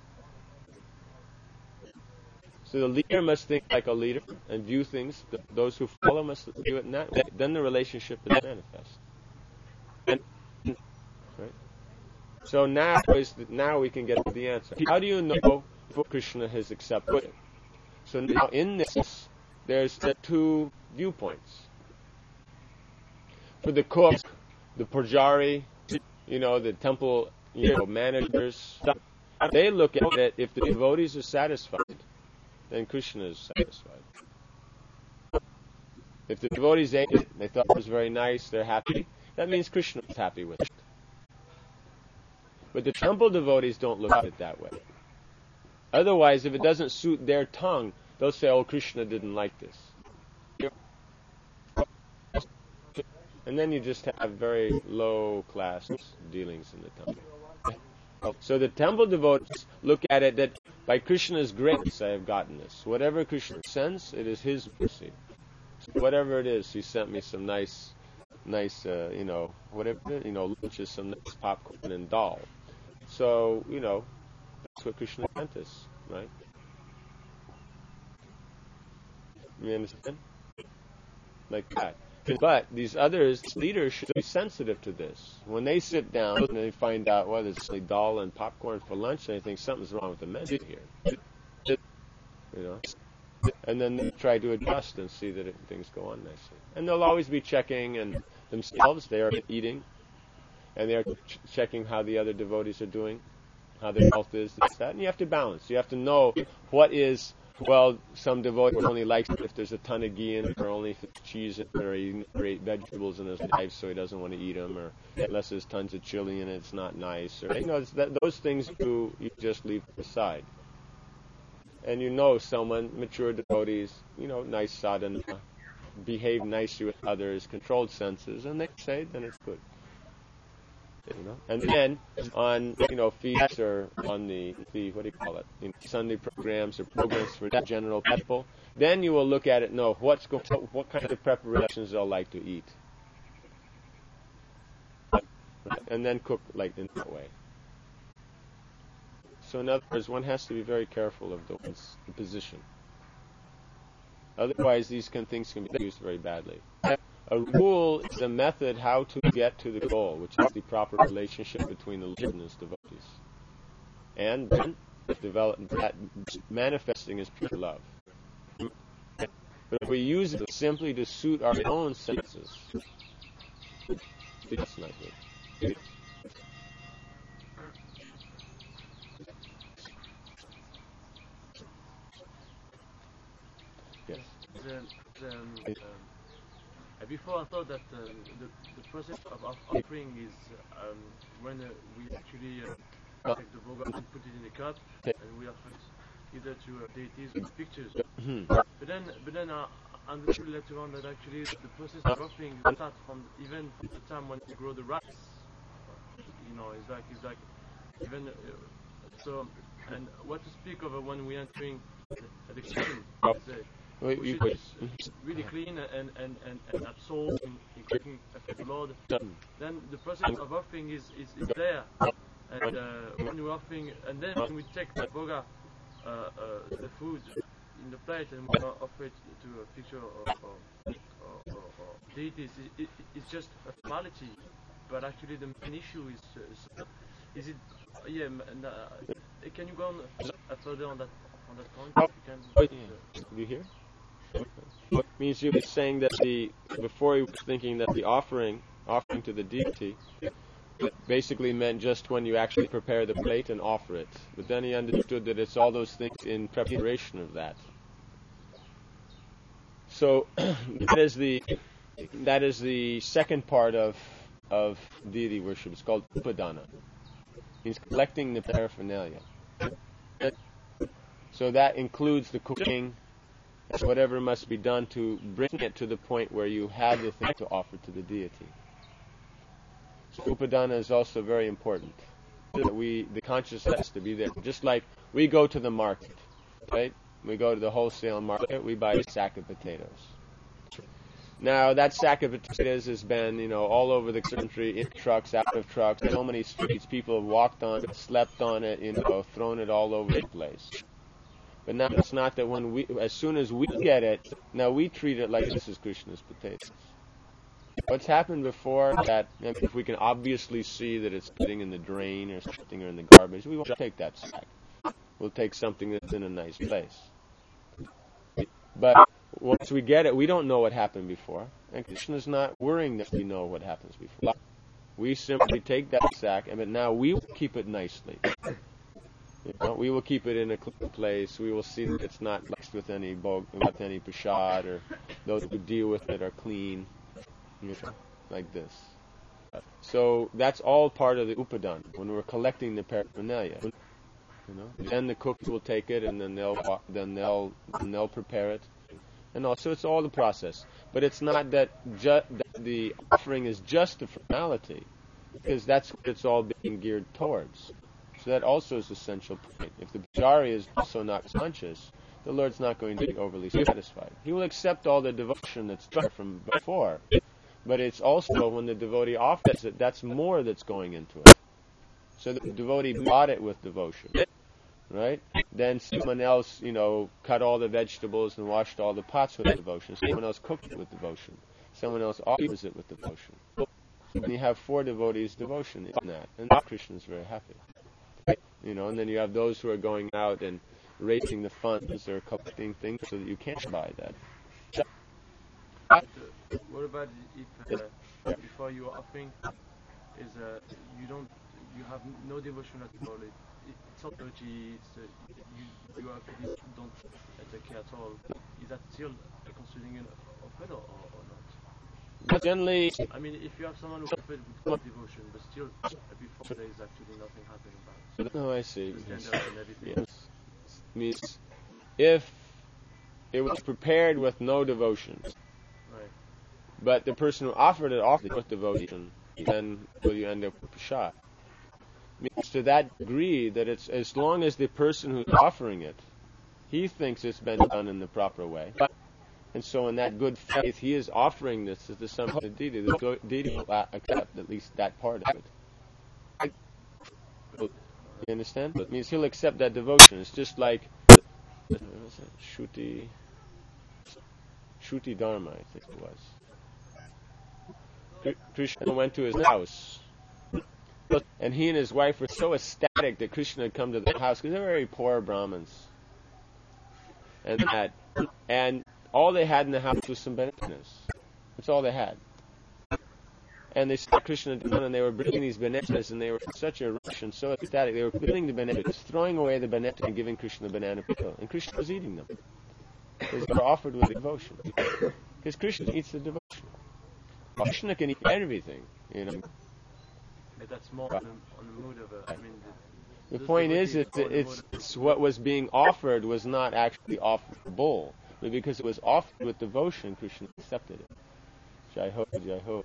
So the leader must think like a leader and view things. Those who follow must view it in that way. Then the relationship is manifest. And, right? So now is the, now we can get to the answer. How do you know if Krishna has accepted it? So now in this, there's the two viewpoints. For the cook, the pujari, you know, the temple, you know, managers, they look at it. If the devotees are satisfied, then Krishna is satisfied. If the devotees ate it, they thought it was very nice, they're happy, that means Krishna is happy with it. But the temple devotees don't look at it that way. Otherwise, if it doesn't suit their tongue, they'll say, oh, Krishna didn't like this. And then you just have very low-class dealings in the temple. So the temple devotees look at it that by Krishna's grace I have gotten this. Whatever Krishna sends, it is His mercy. So whatever it is, He sent me some nice, nice, uh, you know, whatever, you know, lunches, some nice popcorn and dal. So, you know, that's what Krishna sent us, right? You understand? Like that. But these others, leaders, should be sensitive to this. When they sit down and they find out, well, there's only dal and popcorn for lunch, and they think something's wrong with the menu here. You know? And then they try to adjust and see that it, things go on nicely. And they'll always be checking and themselves, they are eating, and they're ch- checking how the other devotees are doing, how their health is, this, that. And you have to balance. You have to know what is... Well, some devotee only likes it if there's a ton of ghee in it, or only if it's cheese in it, or he great vegetables in his life, so he doesn't want to eat them, or unless there's tons of chili in it, it's not nice. Or you know, it's that, those things you you just leave aside. And you know, someone mature devotees, you know, nice sadhana, behave nicely with others, controlled senses, and they say, then it's good. You know, and then on you know feasts or on the, the what do you call it, you know, Sunday programs or programs for the general people, then you will look at it. Know what's go, what kind of preparations they'll like to eat, and then cook like in that way. So in other words, one has to be very careful of the one's position. Otherwise, these kind of things can be used very badly. A rule is a method how to get to the goal, which is the proper relationship between the Lord and His devotees. And then develop that manifesting as pure love. But if we use it simply to suit our own senses, it's not good. Yes. The, the, um, Uh, before I thought that uh, the, the process of offering is um, when uh, we actually uh, take the bhoga and put it in a cup, and we offer it either to uh, deities or pictures. But then, but then I understood later on that actually the process of offering starts from even from the time when you grow the rice. You know, it's like it's like even uh, so. And what to speak of uh, when we're entering the, the kitchen? It's, uh, Wait, we you should really clean and, and, and, and absorb in, in cooking for the Lord. Then the process of offering is, is, is there. And uh, when we're offering, and then when we take the boga, uh, uh, the food in the plate, and we offer it to a picture or, or, or, or, or deities, it, it, it's just a formality. But actually, the main issue is, uh, is it? Yeah, and, uh, can you go on uh, further on that on that point? If you can. Oh, yeah. Do you hear? Means you were saying that the before he was thinking that the offering offering to the deity basically meant just when you actually prepare the plate and offer it. But then he understood that it's all those things in preparation of that. So that is the that is the second part of of deity worship. It's called upadana. He's collecting the paraphernalia. So that includes the cooking, whatever must be done to bring it to the point where you have the thing to offer to the deity. So upadana is also very important. That we, the consciousness has to be there. Just like we go to the market, right? We go to the wholesale market, we buy a sack of potatoes. Now that sack of potatoes has been, you know, all over the country, in trucks, out of trucks, so many streets, people have walked on it, slept on it, you know, thrown it all over the place. But now it's not that when we, as soon as we get it, now we treat it like this is Krishna's potatoes. What's happened before that, if we can obviously see that it's sitting in the drain or something or in the garbage, we won't take that sack. We'll take something that's in a nice place. But once we get it, we don't know what happened before. And Krishna's not worrying that we know what happens before. We simply take that sack, and but now we will keep it nicely. You know, we will keep it in a clean place. We will see that it's not mixed with any bog, with any prasad, or those who deal with it are clean. You know, like this. So that's all part of the upadana when we're collecting the paraphernalia. You know, then the cooks will take it, and then they'll then they'll then they'll prepare it, and also it's all the process. But it's not that, ju- that the offering is just a formality, because that's what it's all being geared towards. So that also is an essential point. If the pujari is also not conscious, the Lord's not going to be overly satisfied. He will accept all the devotion that's done from before, but it's also when the devotee offers it, that's more that's going into it. So the devotee bought it with devotion, right? Then someone else, you know, cut all the vegetables and washed all the pots with devotion. Someone else cooked it with devotion. Someone else offers it with devotion. And you have four devotees' devotion in that, and Krishna is very happy. You know, and then you have those who are going out and raising the funds or collecting things so that you can't buy that. But, uh, what about if uh, before you are offering is uh, you don't you have no devotion at all? It, it, it's not dirty. It's uh, you you actually don't take care at all. Is that still considering an offering or, or, or not? But generally, I mean, if you have someone who offered with good devotion, but still uh, before there is actually nothing happening about it. no, I see. The standards and everything. Yes. Means if it was prepared with no devotion, Right. but the person who offered it offered it with devotion, then will you end up with prasad? Means to that degree that it's as long as the person who's offering it, he thinks it's been done in the proper way. And so in that good faith, he is offering this to some deity. The deity will accept at least that part of it. You understand? It means he'll accept that devotion. It's just like what was it? Shruti, Shruti Dharma, I think it was. Krishna went to his house, and he and his wife were so ecstatic that Krishna had come to their house because they were very poor Brahmins, and that, and all they had in the house was some bananas. That's all they had. And they saw Krishna down, and they were bringing these bananas, and they were in such a rush and so ecstatic. They were peeling the bananas, throwing away the banana, and giving Krishna a banana peel. And Krishna was eating them because they were offered with devotion. Because Krishna eats the devotion. Krishna can eat everything, you know. But that's more on the, on the mood of a, I mean, the, The point is that it's, it's what was being offered was not actually offered bull, but because it was offered with devotion, Krishna accepted it. Jai Ho, Jai Ho.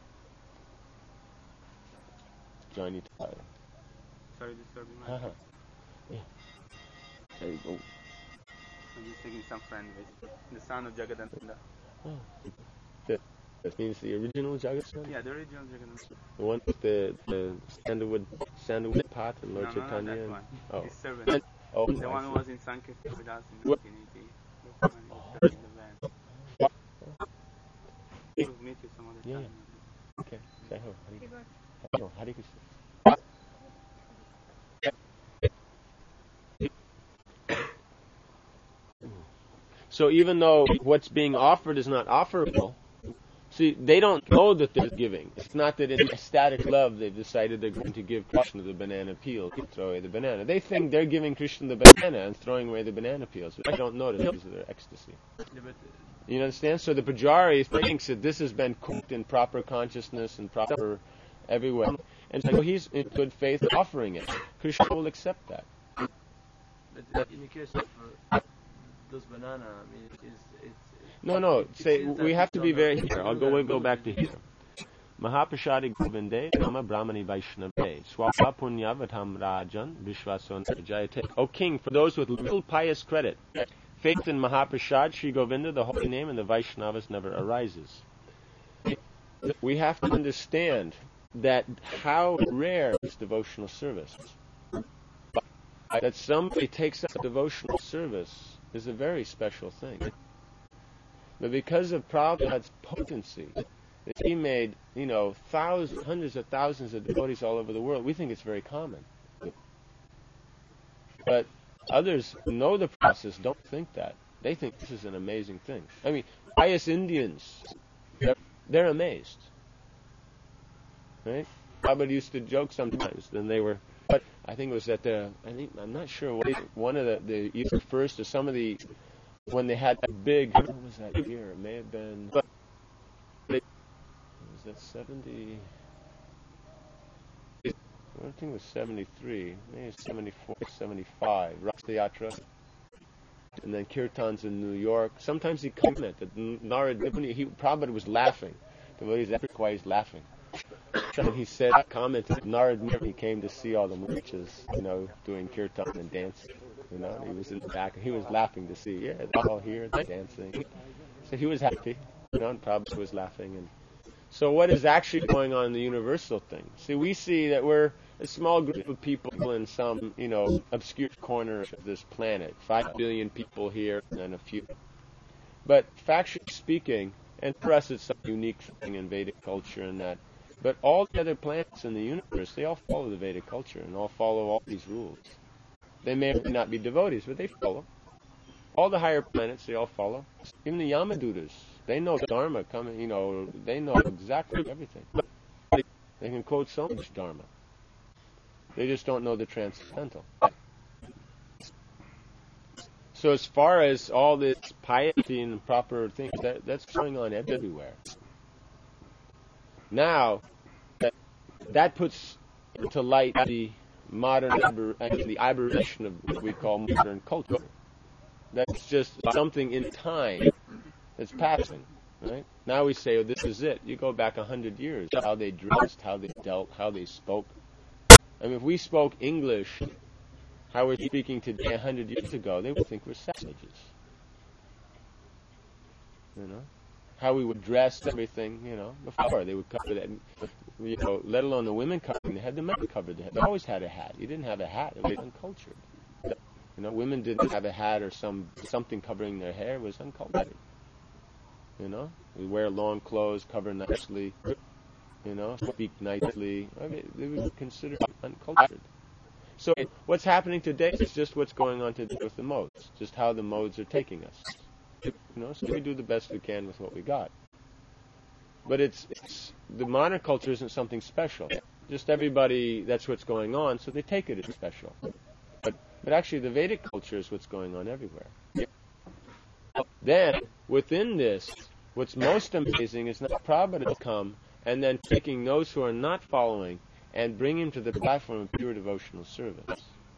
Johnny Tyler. Sorry to disturb you, man. Uh-huh. Yeah. There you go. I'm just taking some friend with the son of Jagadananda. Oh. Good. That means the original Jagat? Yeah, the original Jagannath. The one with the, the sandalwood sandalwood pot and Lord No, no, not Chaitanya? that and- one. Oh. His servant. Oh, The I one who see. was in Sankirtan with us in What- nineteen eighty. That's when he was driving the van. We'll meet you some other Yeah, time. Okay. Say hello. Hare- Oh, Hare Krishna. So even though what's being offered is not offerable, see, they don't know that they're giving. It's not that in ecstatic love they've decided they're going to give Krishna the banana peel, throw away the banana. They think they're giving Krishna the banana and throwing away the banana peels, which I don't notice because of their ecstasy. Yeah, but, You understand? So the Pujari thinks that this has been cooked in proper consciousness and proper everywhere. And so he's in good faith offering it. Krishna will accept that. but in the case of uh, those banana, I mean, it's, it's No, no. it Say seems we that have to be it's very on the- here. I'll go. We'll go back to here. Mahaprasadi Govinde Nama Brahmani Vaishnave Swapa Punyavatam Rajan Vishwason Jayate. O King, for those with little pious credit, faith in Mahaprasad, Sri Govinda, the holy name, and the Vaishnavas never arises. We have to understand that how rare is devotional service. That somebody takes up devotional service is a very special thing. But because of Prabhupada's potency, that he made, you know, thousands, hundreds of thousands of devotees all over the world, we think it's very common. But others who know the process don't think that. They think this is an amazing thing. I mean, pious Indians, they're, they're amazed. Right? Prabhupada used to joke sometimes. Then they were, but I think it was at the, I think, I'm not sure what, one of the, the he refers to some of the, when they had that big, what was that year? It may have been, was that seventy? I don't think it was seventy-three. Maybe it was seventy-four, seventy-five. Rastayatra. And then Kirtans in New York. Sometimes he commented. Narad, he Prabhupada was laughing. The way he's asked why he's laughing. And he said, commented, Narad, he came to see all the witches, you know, doing kirtan and dancing. You know, and he was in the back, and he was laughing to see, yeah, they're all here, they're dancing. So he was happy, you know, and Prabhupada was laughing. And so what is actually going on in the universal thing? See, we see that we're a small group of people in some, you know, obscure corner of this planet. Five billion people here and then a few. But factually speaking, and for us it's some unique thing in Vedic culture and that, but all the other planets in the universe, they all follow the Vedic culture and all follow all these rules. They may or may not be devotees, but they follow. All the higher planets, they all follow. Even the Yamadutas, they know Dharma coming, you know, they know exactly everything. They can quote so much Dharma. They just don't know the transcendental. So as far as all this piety and proper things, that, that's going on everywhere. Now, that, that puts into light the modern, aber- the aberration of what we call modern culture. That's just something in time that's passing, right? Now we say, oh, this is it. You go back a hundred years, how they dressed, how they dealt, how they spoke. I mean, if we spoke English, how we're speaking today a hundred years ago, they would think we're savages. You know? How we would dress, everything, you know, before they would cover that, you know, let alone the women covering the head, the men covered the head. They always had a hat. You didn't have a hat. It was uncultured. You know, women didn't have a hat or some something covering their hair. It was uncultured. You know, we wear long clothes, cover nicely. You know, speak nicely. I mean, they were considered uncultured. So what's happening today is just what's going on today with the modes, just how the modes are taking us. You know, so we do the best we can with what we got. But it's, it's the modern culture isn't something special. Just everybody, that's what's going on, so they take it as special. But but actually, the Vedic culture is what's going on everywhere. Then within this, what's most amazing is not Prabhupada to come and then taking those who are not following and bring him to the platform of pure devotional service.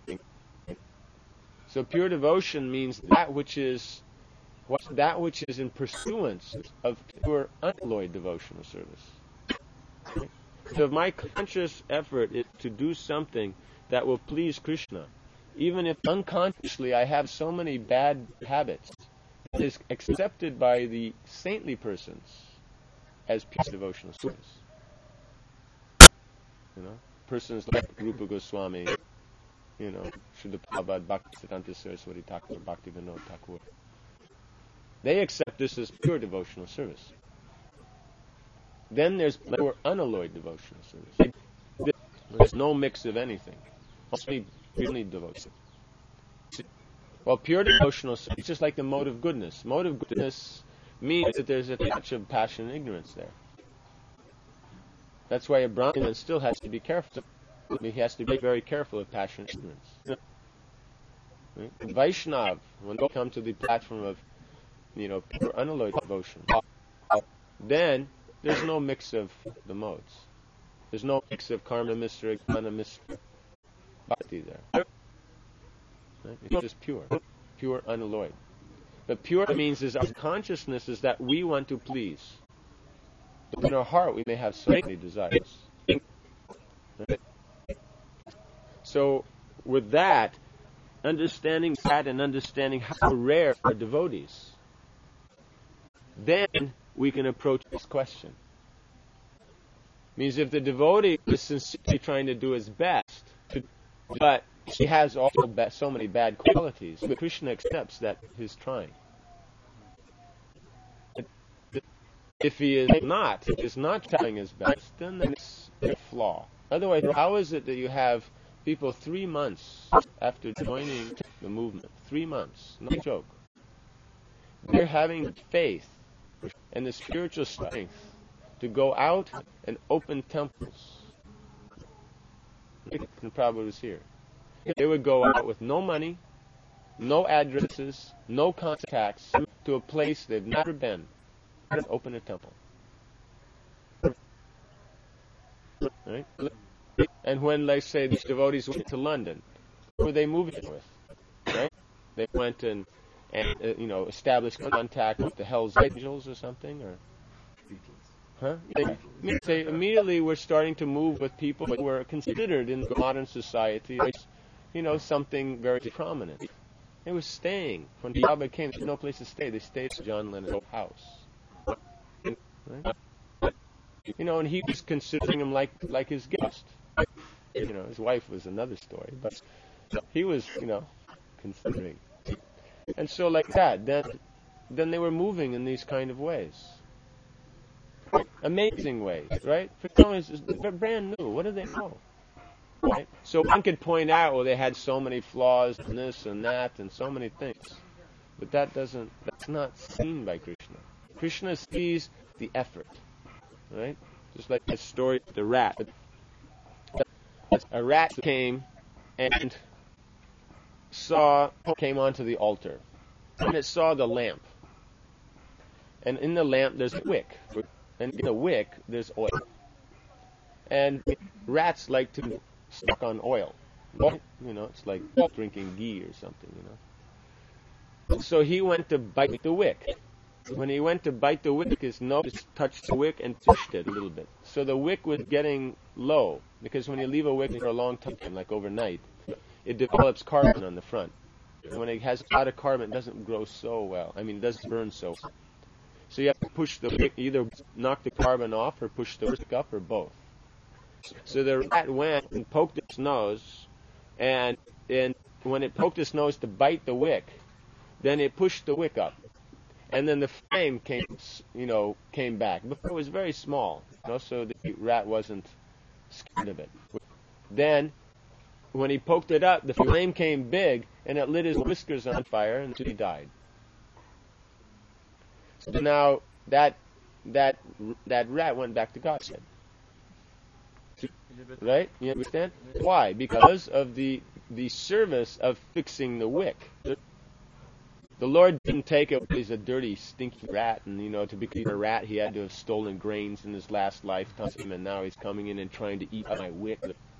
So pure devotion means that which is what that which is in pursuance of pure unalloyed devotional service. So if my conscious effort is to do something that will please Krishna, even if unconsciously I have so many bad habits, it is accepted by the saintly persons as pure devotional service. You know, persons like Rupa Goswami, you know, Srila Prabhupada, Bhaktisiddhanta Saraswati Thakur, Bhaktivinoda Thakur. They accept this as pure devotional service. Then there's pure unalloyed devotional service. There's no mix of anything. Only purely devotion. Well, pure devotional service is just like the mode of goodness. Mode of goodness means that there's a touch of passion and ignorance there. That's why a Brahmin still has to be careful. He has to be very careful of passion and ignorance. Right? Vaishnav, when they come to the platform of, you know, pure unalloyed devotion, then there's no mix of the modes. There's no mix of karma mystery, jnana mystery, bhakti there. Right? It's just pure, pure unalloyed. But pure means is our consciousness is that we want to please. But in our heart we may have so many desires. Right? So with that, understanding that and understanding how rare are devotees, then we can approach this question. Means if the devotee is sincerely trying to do his best, but he has also ba- so many bad qualities, but Krishna accepts that he's trying. If he is not, is not trying his best, then it's a flaw. Otherwise, how is it that you have people three months after joining the movement, three months, no joke, they're having faith and the spiritual strength to go out and open temples? And Prabhupada was here. They would go out with no money, no addresses, no contacts, to a place they've never been, and open a temple. Right? And when, let's say, these devotees went to London, who were they moving with? Right? They went and, and uh, you know, established contact with the Hells Angels or something, or huh? They, they immediately were starting to move with people who were considered in modern society as, you know, something very prominent. They were staying. When Baba came, there was no place to stay. They stayed at John Lennon's house. Right? You know, and he was considering him like like his guest. You know, his wife was another story, but he was, you know, considering. And so like that, then, then they were moving in these kind of ways. Amazing ways, right? For someone who's brand new, what do they know? Right? So one could point out, well, they had so many flaws and this and that and so many things. But that doesn't, that's not seen by Krishna. Krishna sees the effort, right? Just like the story of the rat. A rat came and saw, came onto the altar, and it saw the lamp. And in the lamp there's a wick, and in the wick there's oil. And rats like to suck on oil. You know, it's like drinking ghee or something, you know. So he went to bite the wick. When he went to bite the wick, his nose touched the wick and pushed it a little bit. So the wick was getting low, because when you leave a wick for a long time, like overnight, it develops carbon on the front. And when it has a lot of carbon, it doesn't grow so well. I mean, it doesn't burn so well. So you have to push the wick, either knock the carbon off or push the wick up, or both. So the rat went and poked its nose, and, and when it poked its nose to bite the wick, then it pushed the wick up. And then the flame came, you know, came back. Before it was very small, you know, so the rat wasn't scared of it. Then, when he poked it up, the flame came big, and it lit his whiskers on fire, and he died. So now that that that rat went back to God's head. Right? You understand? Why? Because of the the service of fixing the wick. The Lord didn't take it as a dirty, stinky rat, and, you know, to become a rat, he had to have stolen grains in his last lifetime, and now he's coming in and trying to eat my wick.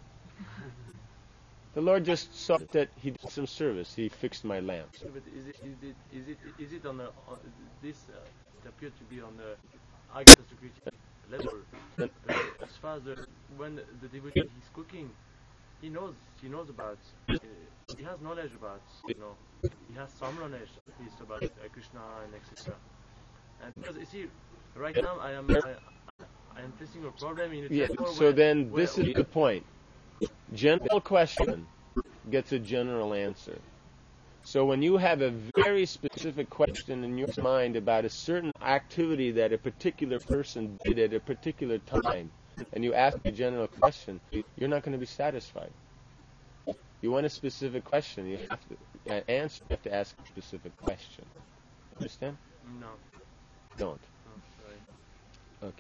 The Lord just saw that he did some service. He fixed my lamps. But is it is it is it is it on the on this uh, it appeared to be on the Agata security level? Uh, as far as the, when the devotee is cooking, he knows he knows about uh, he has knowledge about, you know, he has some knowledge at least about uh, Krishna and et cetera. And because you see, Right now, I am I, I am facing a problem in a Yeah, temple so where, then where, this is the point. General question gets a general answer. So when you have a very specific question in your mind about a certain activity that a particular person did at a particular time, and you ask a general question, you're not going to be satisfied. You want a specific question, you have to uh, answer. You have to ask a specific question. Understand? no, Don't. no, sorry.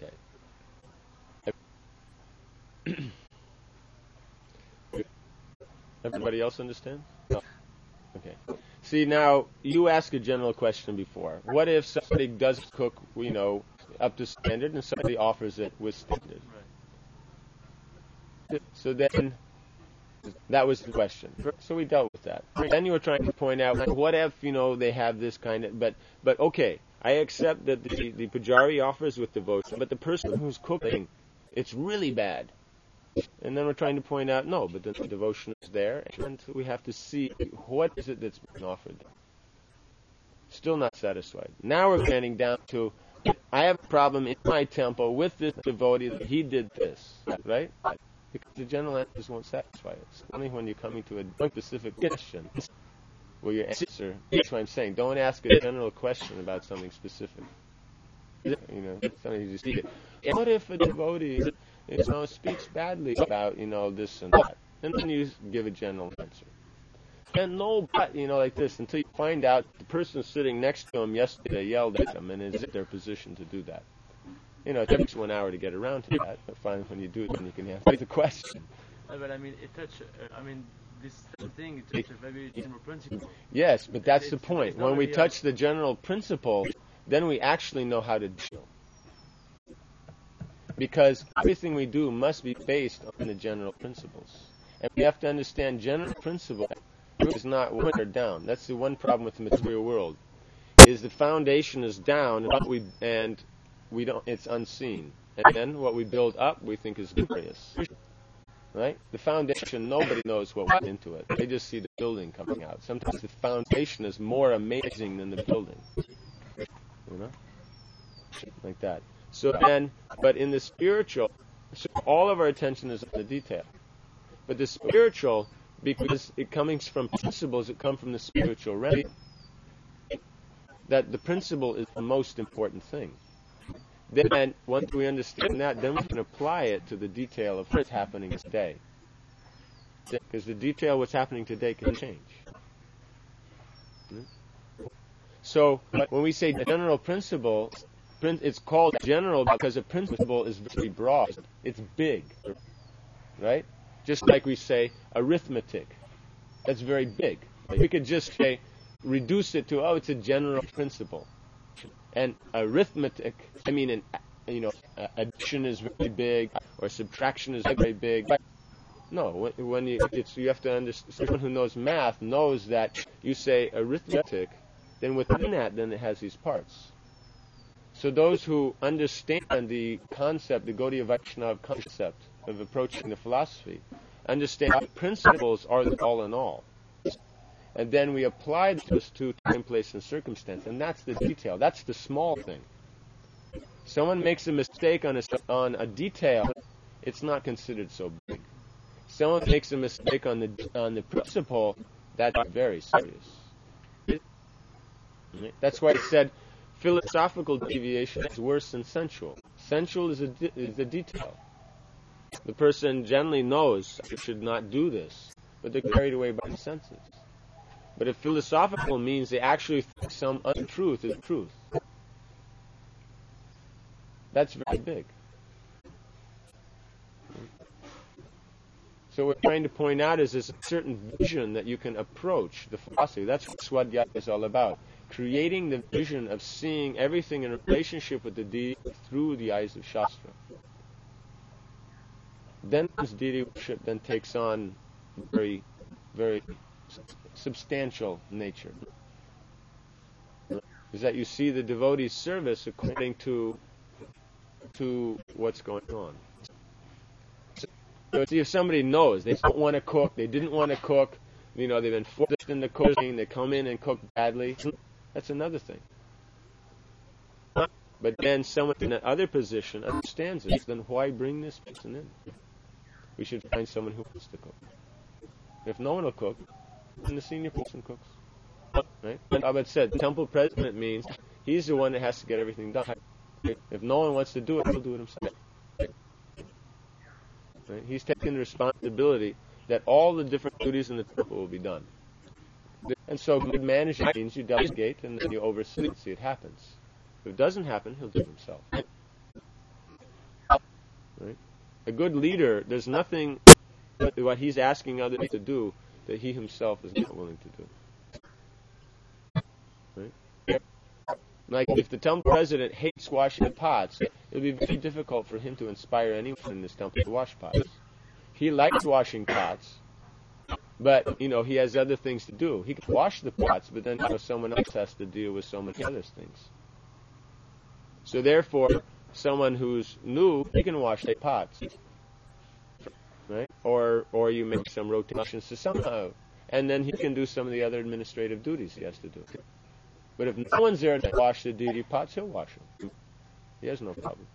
Okay. Everybody else understand? No. Okay. See, now, you asked a general question before. What if somebody does cook, you know, up to standard, and somebody offers it with standard? Right. So then, that was the question. So we dealt with that. Then you were trying to point out, like, what if, you know, they have this kind of, but, but okay, I accept that the, the pujari offers with devotion, but the person who's cooking, it's really bad. And then we're trying to point out, no, but the devotion is there, and we have to see what is it that's being offered. Still not satisfied. Now we're getting down to, I have a problem in my temple with this devotee that he did this, right? Because the general answers won't satisfy us. It's only when you're coming to a specific question where your answer, that's what I'm saying, don't ask a general question about something specific. You know, something you just see it. What if a devotee, you know, speaks badly about, you know, this and that? And then you give a general answer. And no, but, you know, like this, until you find out the person sitting next to him yesterday yelled at him, and is it their position to do that? You know, it takes one hour to get around to that, but finally when you do it, then you can answer the question. Uh, but I mean, it touch. Uh, I mean, this thing it touch a very general principle. Yes, but that's It's- the it's point. not When we really a- touch the general principle, then we actually know how to deal. Because everything we do must be based on the general principles. And we have to understand general principle is not watered down. That's the one problem with the material world. Is the foundation is down, and what we and we don't it's unseen. And then what we build up we think is glorious. Right? The foundation, nobody knows what went into it. They just see the building coming out. Sometimes the foundation is more amazing than the building. You know? Like that. So then, but in the spiritual, so all of our attention is on the detail. But the spiritual, because it comes from principles that come from the spiritual realm, that the principle is the most important thing. Then, once we understand that, then we can apply it to the detail of what's happening today. Because the detail of what's happening today can change. So, when we say general principle, it's called general because a principle is very broad. It's big. Right? Just like we say arithmetic. That's very big. We could just say, reduce it to, oh, it's a general principle. And arithmetic, I mean, an, you know, addition is very big, or subtraction is very big. No, when, when you, it's, you have to understand, someone who knows math knows that you say arithmetic, then within that, then it has these parts. So those who understand the concept, the Gaudiya Vaishnava concept of approaching the philosophy, understand the principles are the all in all. And then we apply this to time, place, and circumstance. And that's the detail. That's the small thing. Someone makes a mistake on a, on a detail, it's not considered so big. Someone makes a mistake on the on the principle, that's very serious. That's why it said philosophical deviation is worse than sensual. Sensual is a, is a detail. The person generally knows you should not do this, but they're carried away by the senses. But if philosophical means they actually think some untruth is truth, that's very big. So what we're trying to point out is there's a certain vision that you can approach the philosophy. That's what Swadhyaya is all about. Creating the vision of seeing everything in relationship with the deity through the eyes of Shastra. Then this deity worship then takes on very, very substantial nature. Is that you see the devotee's service according to to what's going on. So see if somebody knows they don't want to cook, they didn't want to cook, you know, they've been forced into cooking, they come in and cook badly, that's another thing. But then someone in that other position understands it. Then why bring this person in? We should find someone who wants to cook. If no one will cook, then the senior person cooks. Right? And Abed said, temple president means he's the one that has to get everything done. If no one wants to do it, he'll do it himself. Right? He's taking the responsibility that all the different duties in the temple will be done. And so good management means you delegate and then you oversee it, see it happens. If it doesn't happen, he'll do it himself. Right? A good leader, there's nothing but what he's asking others to do that he himself is not willing to do. Right? Like if the temple president hates washing pots, it would be very difficult for him to inspire anyone in this temple to wash pots. He likes washing pots, but you know he has other things to do. He can wash the pots, but then you know, someone else has to deal with so many other things. So therefore, someone who's new, he can wash the pots, right? Or or you make some rotations to somehow, and then he can do some of the other administrative duties he has to do. But if no one's there to wash the deity pots, he'll wash them. He has no problem.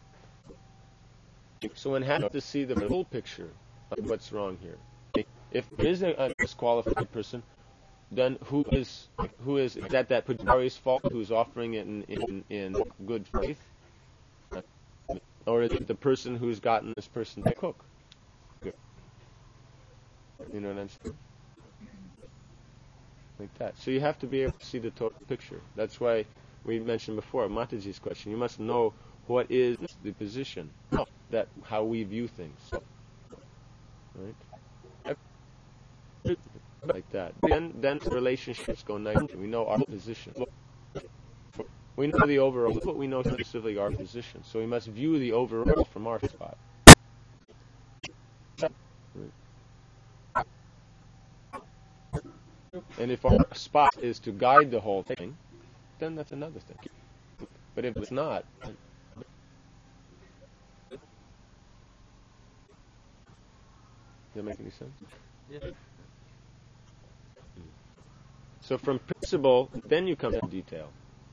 So one has to see the full picture of what's wrong here. If there is a, a disqualified person, then who is who is, is that that pujari's fault who's offering it in, in, in good faith? Or is it the person who's gotten this person to cook? You know what I'm saying? Like that. So you have to be able to see the total picture. That's why we mentioned before, Mataji's question, you must know what is the position, that how we view things. Right? Like that. Then then relationships go nicely. We know our position. We know the overall, but we know specifically our position. So we must view the overall from our spot. And if our spot is to guide the whole thing, then that's another thing. But if it's not, then does that make any sense? Yeah. So from principle, then you come to detail.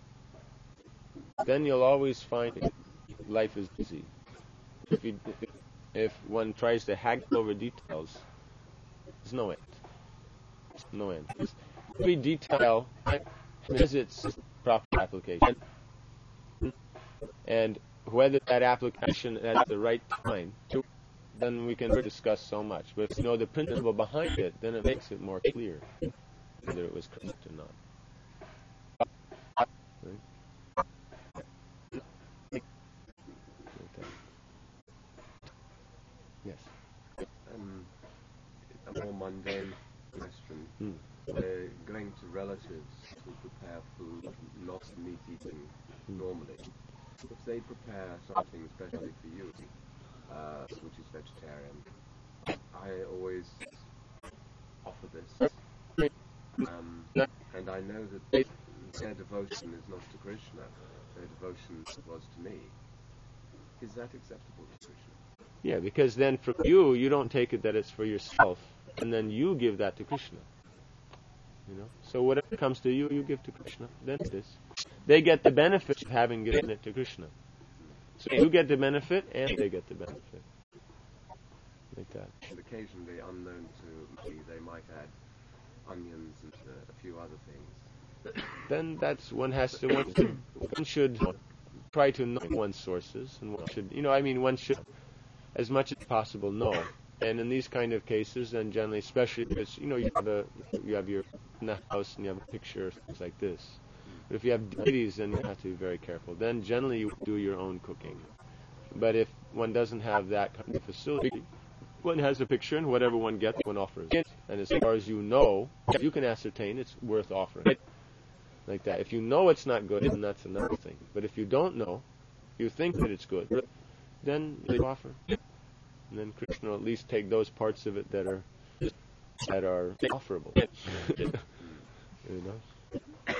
Then you'll always find life is busy. If, you, if one tries to haggle over details, there's no end. No end. Every detail has its proper application. And whether that application is at the right time, then we can discuss so much. But if you know the principle behind it, then it makes it more clear whether it was correct or not. Right? Yes. Um, a more mundane question. Hmm. We're going to relatives who prepare food not meat eating normally. If they prepare something especially for you, uh, which is vegetarian, I always offer this. Um, and I know that their devotion is not to Krishna, their devotion was to me. Is that acceptable to Krishna? Yeah, because then for you, you don't take it that it's for yourself, and then you give that to Krishna. You know, so whatever comes to you, you give to Krishna. Then it is. They get the benefit of having given it to Krishna. So you get the benefit, and they get the benefit. Like that. And occasionally, unknown to me, they might add onions and uh, a few other things. Then that's one has to one should, one should try to know one's sources, and one should, you know, I mean, one should, as much as possible, know. And in these kind of cases, then generally, especially because you know you have a you have your in the house and you have a picture, things like this. But if you have deities, then you have to be very careful. Then generally you do your own cooking. But if one doesn't have that kind of facility, one has a picture, and whatever one gets, one offers. And as far as you know, you can ascertain it's worth offering. Like that. If you know it's not good, then that's another thing. But if you don't know, you think that it's good, then you offer. And then Krishna will at least take those parts of it that are that are offerable. You know.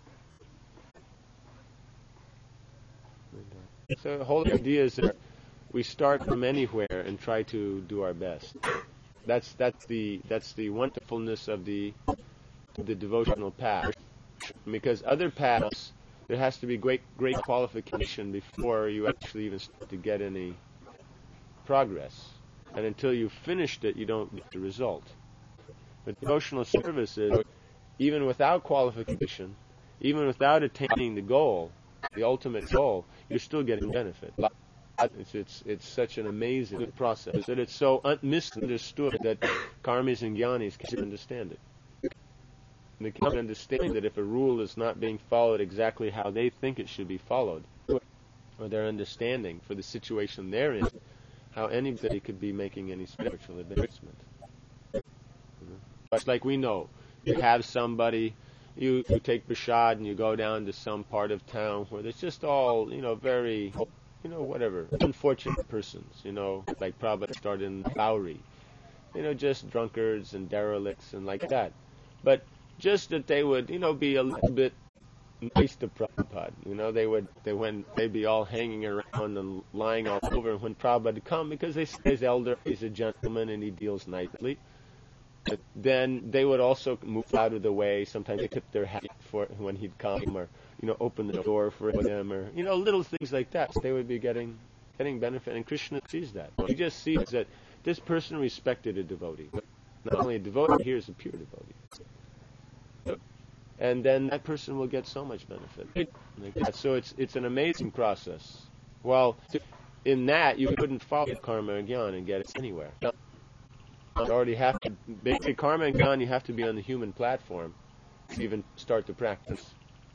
So the whole idea is that we start from anywhere and try to do our best. That's that's the that's the wonderfulness of the the devotional path. Because other paths, there has to be great, great qualification before you actually even start to get any progress. And until you've finished it, you don't get the result. But devotional service is, even without qualification, even without attaining the goal, the ultimate goal, you're still getting benefit. It's, it's, it's such an amazing process that it's so un- misunderstood that karmis and jnanis can't understand it. And they can't understand that if a rule is not being followed exactly how they think it should be followed, or their understanding for the situation they're in, how anybody could be making any spiritual advancement. You know? It's like we know, you have somebody, you, you take prasad and you go down to some part of town where there's just all, you know, very, you know, whatever, unfortunate persons, you know, like Prabhupada started in Lowry, you know, just drunkards and derelicts and like that. But just that they would, you know, be a little bit nice to Prabhupada, you know, they would, they when they'd be all hanging around and lying all over when Prabhupada would come, because they say he's elder, he's a gentleman, and he deals nicely. But then they would also move out of the way. Sometimes they tip their hat for when he'd come, or you know, open the door for him, or you know, little things like that. So they would be getting getting benefit, and Krishna sees that. He just sees that this person respected a devotee. Not only a devotee, here's a pure devotee, and then that person will get so much benefit. Like that. So it's it's an amazing process. Well, in that you couldn't follow karma and jnana and get it anywhere. You already have to, basically karma and jnana, you have to be on the human platform to even start to practice.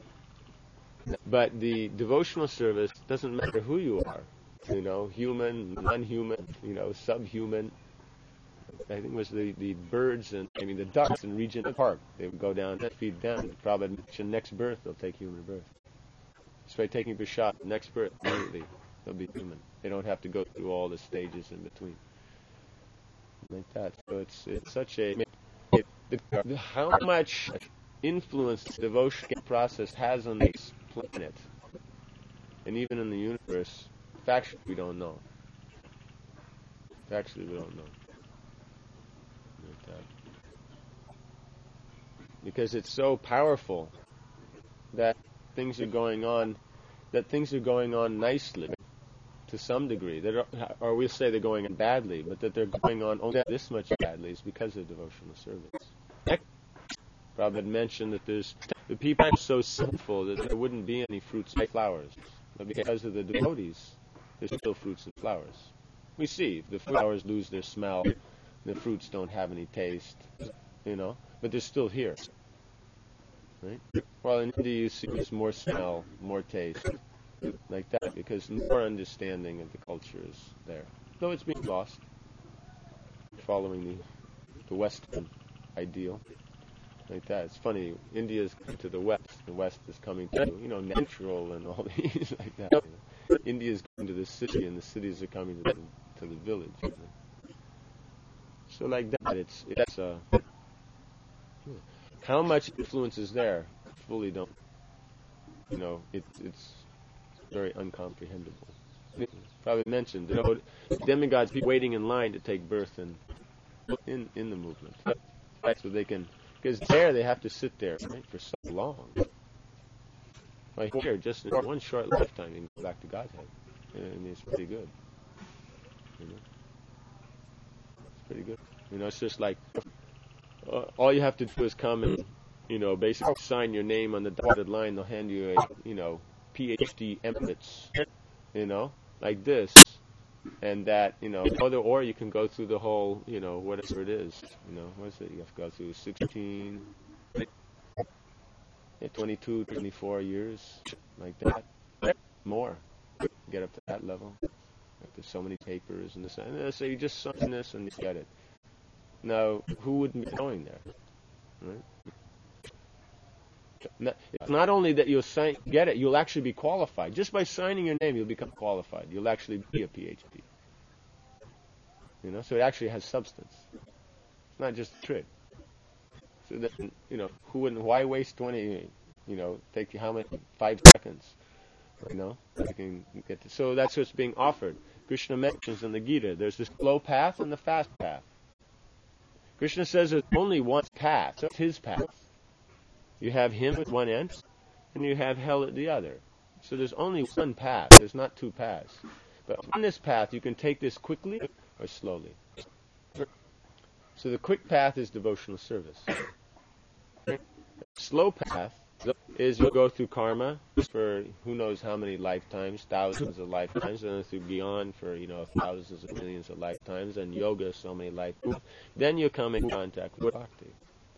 But the devotional service doesn't matter who you are, you know, human, non-human, you know, subhuman. I think it was the, the birds and, I mean, the ducks in Regent Park. They would go down and feed down. Probably mention next birth, they'll take human birth. Just by taking prasad, next birth, immediately, they'll be human. They don't have to go through all the stages in between. Like that. So it's it's such a it, it, how much influence the devotion process has on this planet and even in the universe. Factually, we don't know. Factually, we don't know. Like that. Because it's so powerful that things are going on, that things are going on nicely. To some degree, that are, or we'll say they're going on badly, but that they're going on only this much badly is because of devotional service. Prabhupada had mentioned that there's the people are so sinful that there wouldn't be any fruits and flowers, but because of the devotees, there's still fruits and flowers. We see the flowers lose their smell, the fruits don't have any taste, you know, but they're still here, right? While in India you see there's more smell, more taste. Like that, because more understanding of the culture is there. Though it's being lost, following the the Western ideal. Like that. It's funny, India is coming to the West, the West is coming to, you know, natural and all these, like that. You know. India is going to the city, and the cities are coming to the, to the village. You know. So like that, it's, it's uh, how much influence is there? Fully don't, you know, it, it's very uncomprehendable. Probably mentioned, you know, demigods be waiting in line to take birth in in, in the movement. So they can, because there they have to sit there, right, for so long. Like here, just in one short lifetime, you can go back to Godhead. I mean, it's pretty good. You know, it's pretty good. You know, it's just like uh, all you have to do is come and, you know, basically sign your name on the dotted line. They'll hand you a, you know, P H D emirates, you know, like this, and that, you know, or, or you can go through the whole, you know, whatever it is, you know, what is it? You have to go through sixteen, twenty-two, twenty-four years, like that, more, get up to that level. Like there's so many papers and this, and so you just sign this and you get it. Now, who wouldn't be going there, right? It's not only that you'll sign, get it, you'll actually be qualified. Just by signing your name, you'll become qualified. You'll actually be a P H D. You know, so it actually has substance. It's not just a trick. So that, you know, who wouldn't? Why waste twenty? You know, take you how many? Five seconds. You know, you can get to, so that's what's being offered. Krishna mentions in the Gita, there's the slow path and the fast path. Krishna says there's only one path. So it's his path. You have him at one end, and you have hell at the other. So there's only one path. There's not two paths. But on this path, you can take this quickly or slowly. So the quick path is devotional service. The slow path is you go through karma for who knows how many lifetimes, thousands of lifetimes, and then through Gyan for, you know, thousands of millions of lifetimes, and yoga so many lifetimes. Then you come in contact with bhakti.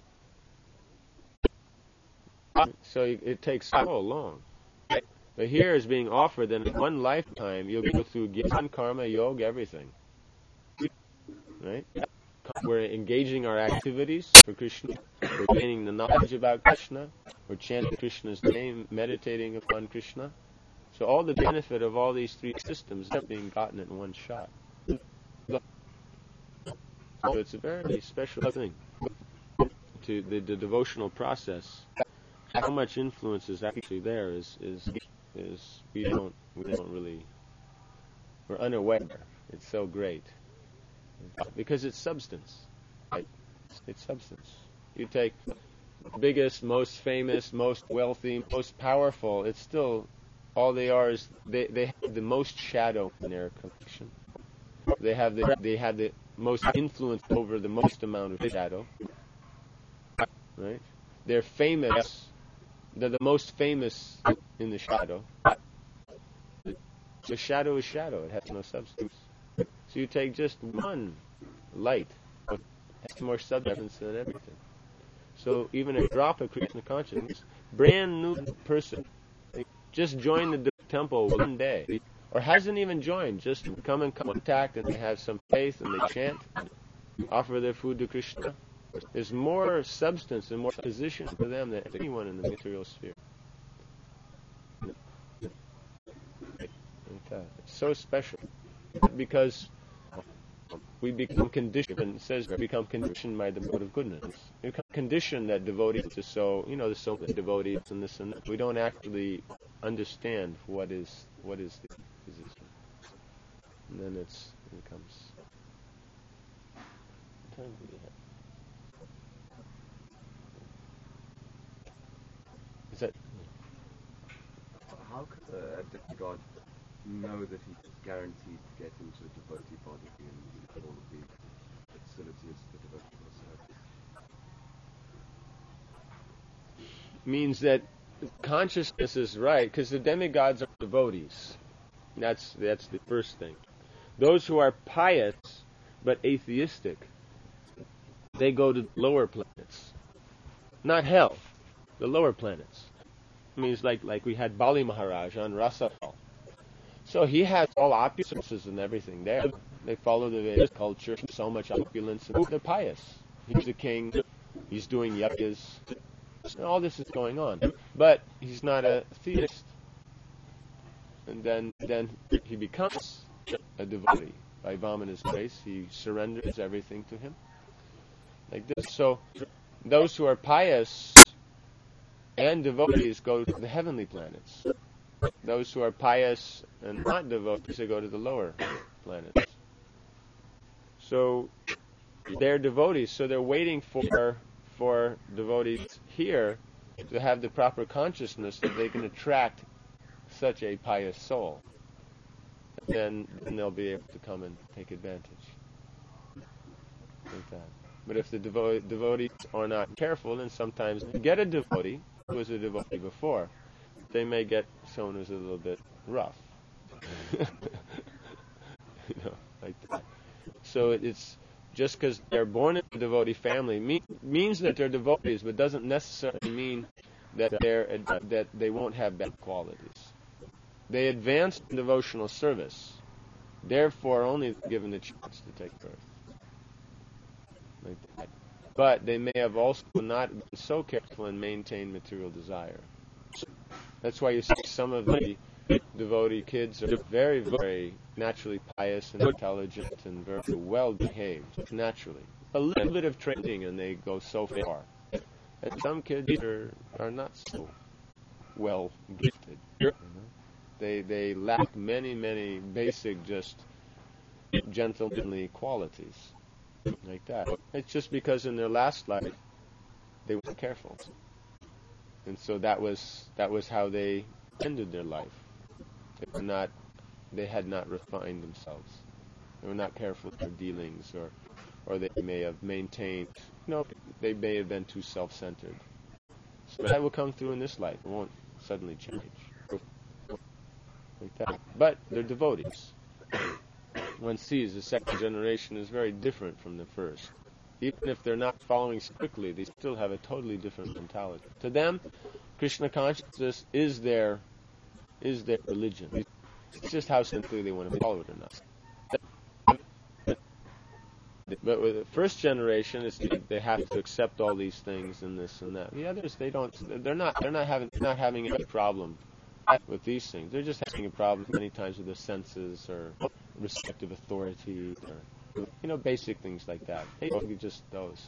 So it takes so long. But here is being offered that in one lifetime you'll go through Gyan, karma, yoga, everything. Right? We're engaging our activities for Krishna. We're gaining the knowledge about Krishna. We're chanting Krishna's name, meditating upon Krishna. So all the benefit of all these three systems is being gotten in one shot. So it's a very special thing to the, the devotional process. How much influence is actually there is is is we don't we don't really we're unaware. It's so great because it's substance. Right? It's substance. You take the biggest, most famous, most wealthy, most powerful. It's still all they are is they they have the most shadow in their complexion. They have the they have the most influence over the most amount of shadow. Right? They're famous. They're the most famous in the shadow. The shadow is shadow. It has no substance. So you take just one light. It has more substance than everything. So even a drop of Krishna consciousness, brand new person, just joined the temple one day, or hasn't even joined, just come in contact and they have some faith and they chant, offer their food to Krishna. There's more substance and more position for them than anyone in the material sphere. It's so special because we become conditioned, and it says we become conditioned by the mode of goodness. We become conditioned that devotees are so, you know, there's so many devotees and this and that. We don't actually understand what is what is the position. And then it's, it becomes... What time do we have? Is that... How could a demigod know that he's guaranteed to get into a devotee body and all of the facilities for devotional service? Means that consciousness is right, because the demigods are devotees. That's that's the first thing. Those who are pious but atheistic, they go to the lower planets, not hell, the lower planets. It means like like we had Bali Maharaj on Rasafal. So he has all opulences and everything there. They follow the Vedic culture, so much opulence, and they're pious. He's the king. He's doing yajnas. And all this is going on, but he's not a theist. And then, then he becomes a devotee by Vamana's grace. He surrenders everything to him, like this. So, those who are pious and devotees go to the heavenly planets. Those who are pious and not devotees, they go to the lower planets. So, they're devotees. So they're waiting for. for devotees here to have the proper consciousness that they can attract such a pious soul. Then, then they'll be able to come and take advantage. Like that. But if the devo- devotees are not careful, then sometimes they get a devotee who was a devotee before. They may get someone who's a little bit rough. You know, like that. So it's just because they're born in a devotee family me- means that they're devotees, but doesn't necessarily mean that they're uh, that they won't have bad qualities. They advance in devotional service, therefore only given the chance to take birth. Like that. But they may have also not been so careful and maintained material desire. That's why you see some of the devotee kids are very, very naturally pious and intelligent and very well behaved, naturally. A little bit of training and they go so far. And some kids are, are not so well gifted. You know? They they lack many, many basic, just gentlemanly qualities. Like that. It's just because in their last life they weren't careful. and so that was that was how they ended their life. They were not, they had not refined themselves. They were not careful with their dealings, or or they may have maintained, you know, they may have been too self-centered. So that will come through in this life. It won't suddenly change like that. But they're devotees. One sees the second generation is very different from the first. Even if they're not following strictly, they still have a totally different mentality. To them, Krishna consciousness is their is their religion. It's just how simply they want to follow it or not. But with the first generation, it's, they have to accept all these things and this and that. The others, they don't. They're not. They're not having not having any problem with these things. They're just having a problem many times with their senses or respect of authority, or you know, basic things like that. They don't just those.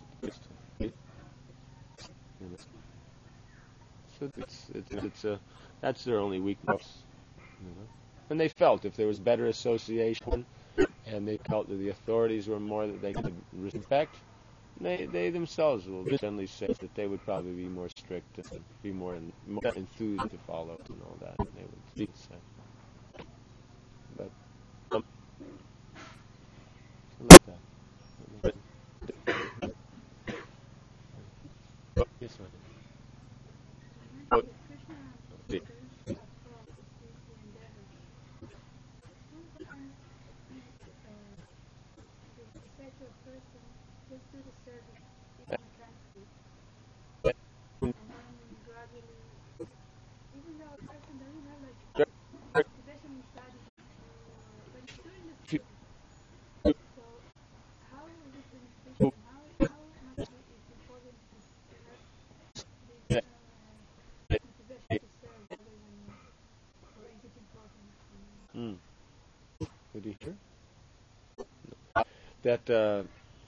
So it's it's it's a that's their only weakness. You know? And they felt if there was better association, and they felt that the authorities were more that they could respect, they they themselves will generally say that they would probably be more strict and be more, in, more enthused to follow and all that. And they would say, but um, like that. Yes, ma'am. Krishna encourages us all to seek the endeavor. Sometimes uh, they say to a person, just do the service, even mechanically, and then gradually, even though a person doesn't have like professional studies, uh, but he's doing the service. So how is it beneficial? How how much it's important to, to have this uh, motivation to serve rather than, or is it important? Mm. Did you hear that? Uh,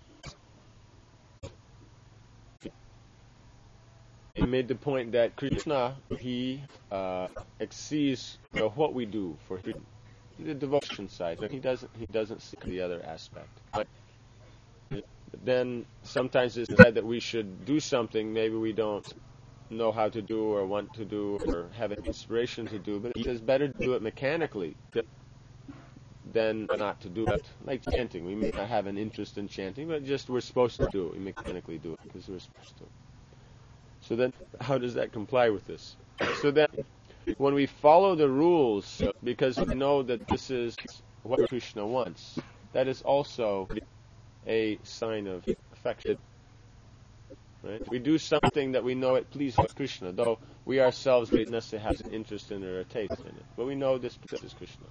he made the point that Krishna, he uh, exceeds, you know, what we do for him, the devotion side. But he doesn't. He doesn't see the other aspect. But then sometimes it's said that we should do something maybe we don't know how to do or want to do or have an inspiration to do. But he says better to do it mechanically than not to do it. Like chanting, we may not have an interest in chanting, but just we're supposed to do it. We mechanically do it because we're supposed to. So then, how does that comply with this? So then, when we follow the rules, because we know that this is what Krishna wants, that is also a sign of affection. Right? We do something that we know it pleases Krishna, though we ourselves may not necessarily have an interest in it or a taste in it. But we know this pleases Krishna.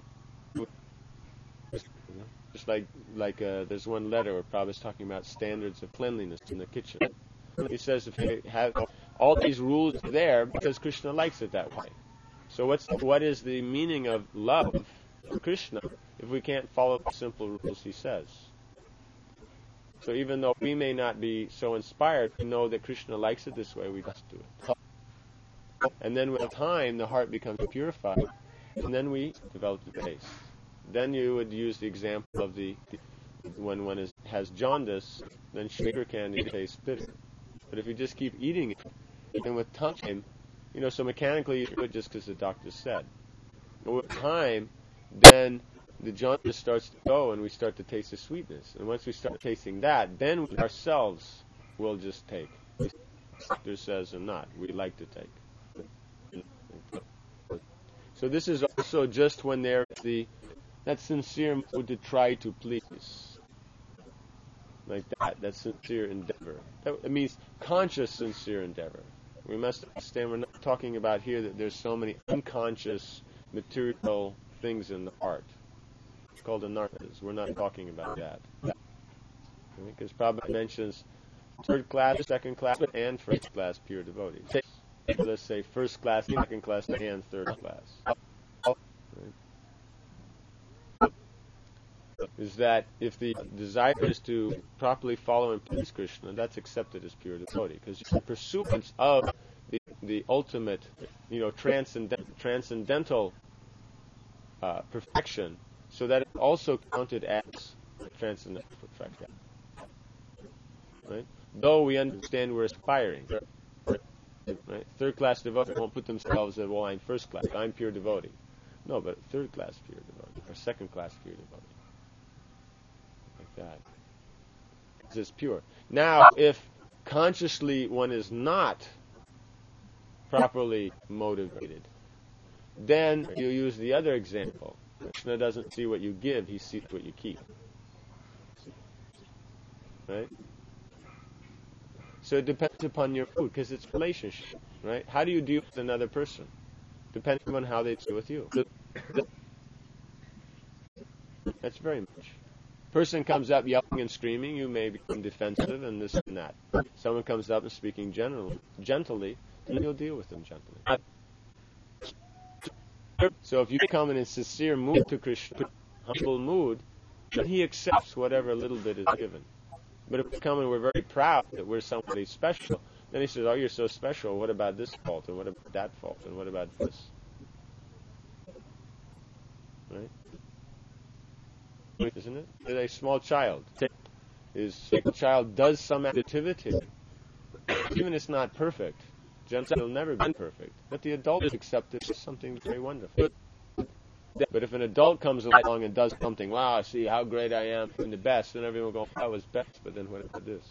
Just like like uh, there's one letter where Prabhupada is talking about standards of cleanliness in the kitchen. He says if you have all these rules there because Krishna likes it that way. So what's what is the meaning of love for Krishna if we can't follow the simple rules he says? So even though we may not be so inspired, we know that Krishna likes it this way, we must do it. And then with time, the heart becomes purified, and then we develop the taste. Then you would use the example of the, the when one is, has jaundice, then sugar candy tastes bitter. But if you just keep eating it, and with time, you know, so mechanically you do it just because the doctor said. But with time, then the jaundice starts to go, and we start to taste the sweetness. And once we start tasting that, then we ourselves will just take. The doctor says or not, we like to take. So this is also just when there's the that sincere mood to try to please. Like that, that sincere endeavor. That, it means conscious sincere endeavor. We must understand we're not talking about here that there's so many unconscious material things in the heart. It's called anarthas. We're not talking about that. Because Prabhupada mentions third class, second class, and first class pure devotees. Let's say first class, second class, and third class. Is that if the desire is to properly follow and please Krishna, that's accepted as pure devotee, because the pursuance of the, the ultimate, you know, transcendent, transcendental uh, perfection, so that it's also counted as transcendental perfection. Right? Though we understand we're aspiring, right? Right? Third class devotee won't put themselves as, well, I'm first class, I'm pure devotee. No, but third class pure devotee, or second class pure devotee. Like that. This is pure. Now, if consciously one is not properly motivated, then you use the other example. Krishna doesn't see what you give, he sees what you keep. Right? So it depends upon your mood, because it's relationship, right? How do you deal with another person? Depending on how they deal with you. That's very much. Person comes up yelling and screaming, you may become defensive and this and that. Someone comes up and speaking generally, gently, then you'll deal with them gently. So if you come in a sincere mood to Krishna, humble mood, then he accepts whatever little bit is given. But if we come and we're very proud that we're somebody special, then he says, oh, you're so special, what about this fault, and what about that fault, and what about this? Right? Isn't it? A small child. Is a child does some activity, even if it's not perfect. Gently, it'll never be perfect. But the adult accepts it as something very wonderful. But if an adult comes along and does something, wow, see how great I am, I'm the best, then everyone will go, I was best, but then what about this?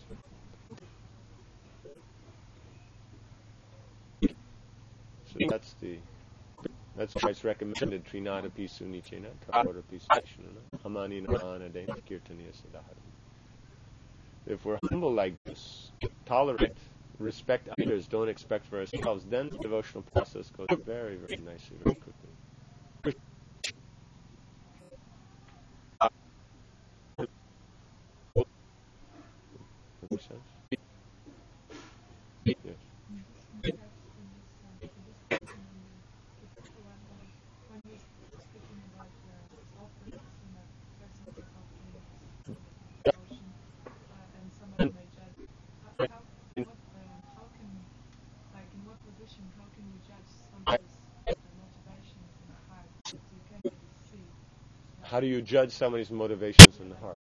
So that's the, that's why it's recommended, Trinada Pisu Nichena, Traporta Pisu Nishnana, Amani Nana Dena Kirtaniya Sadahara. If we're humble like this, tolerate, respect others, don't expect for ourselves, then the devotional process goes very, very nicely, very quickly. Makes sense? Yes. How do you judge somebody's motivations in the heart?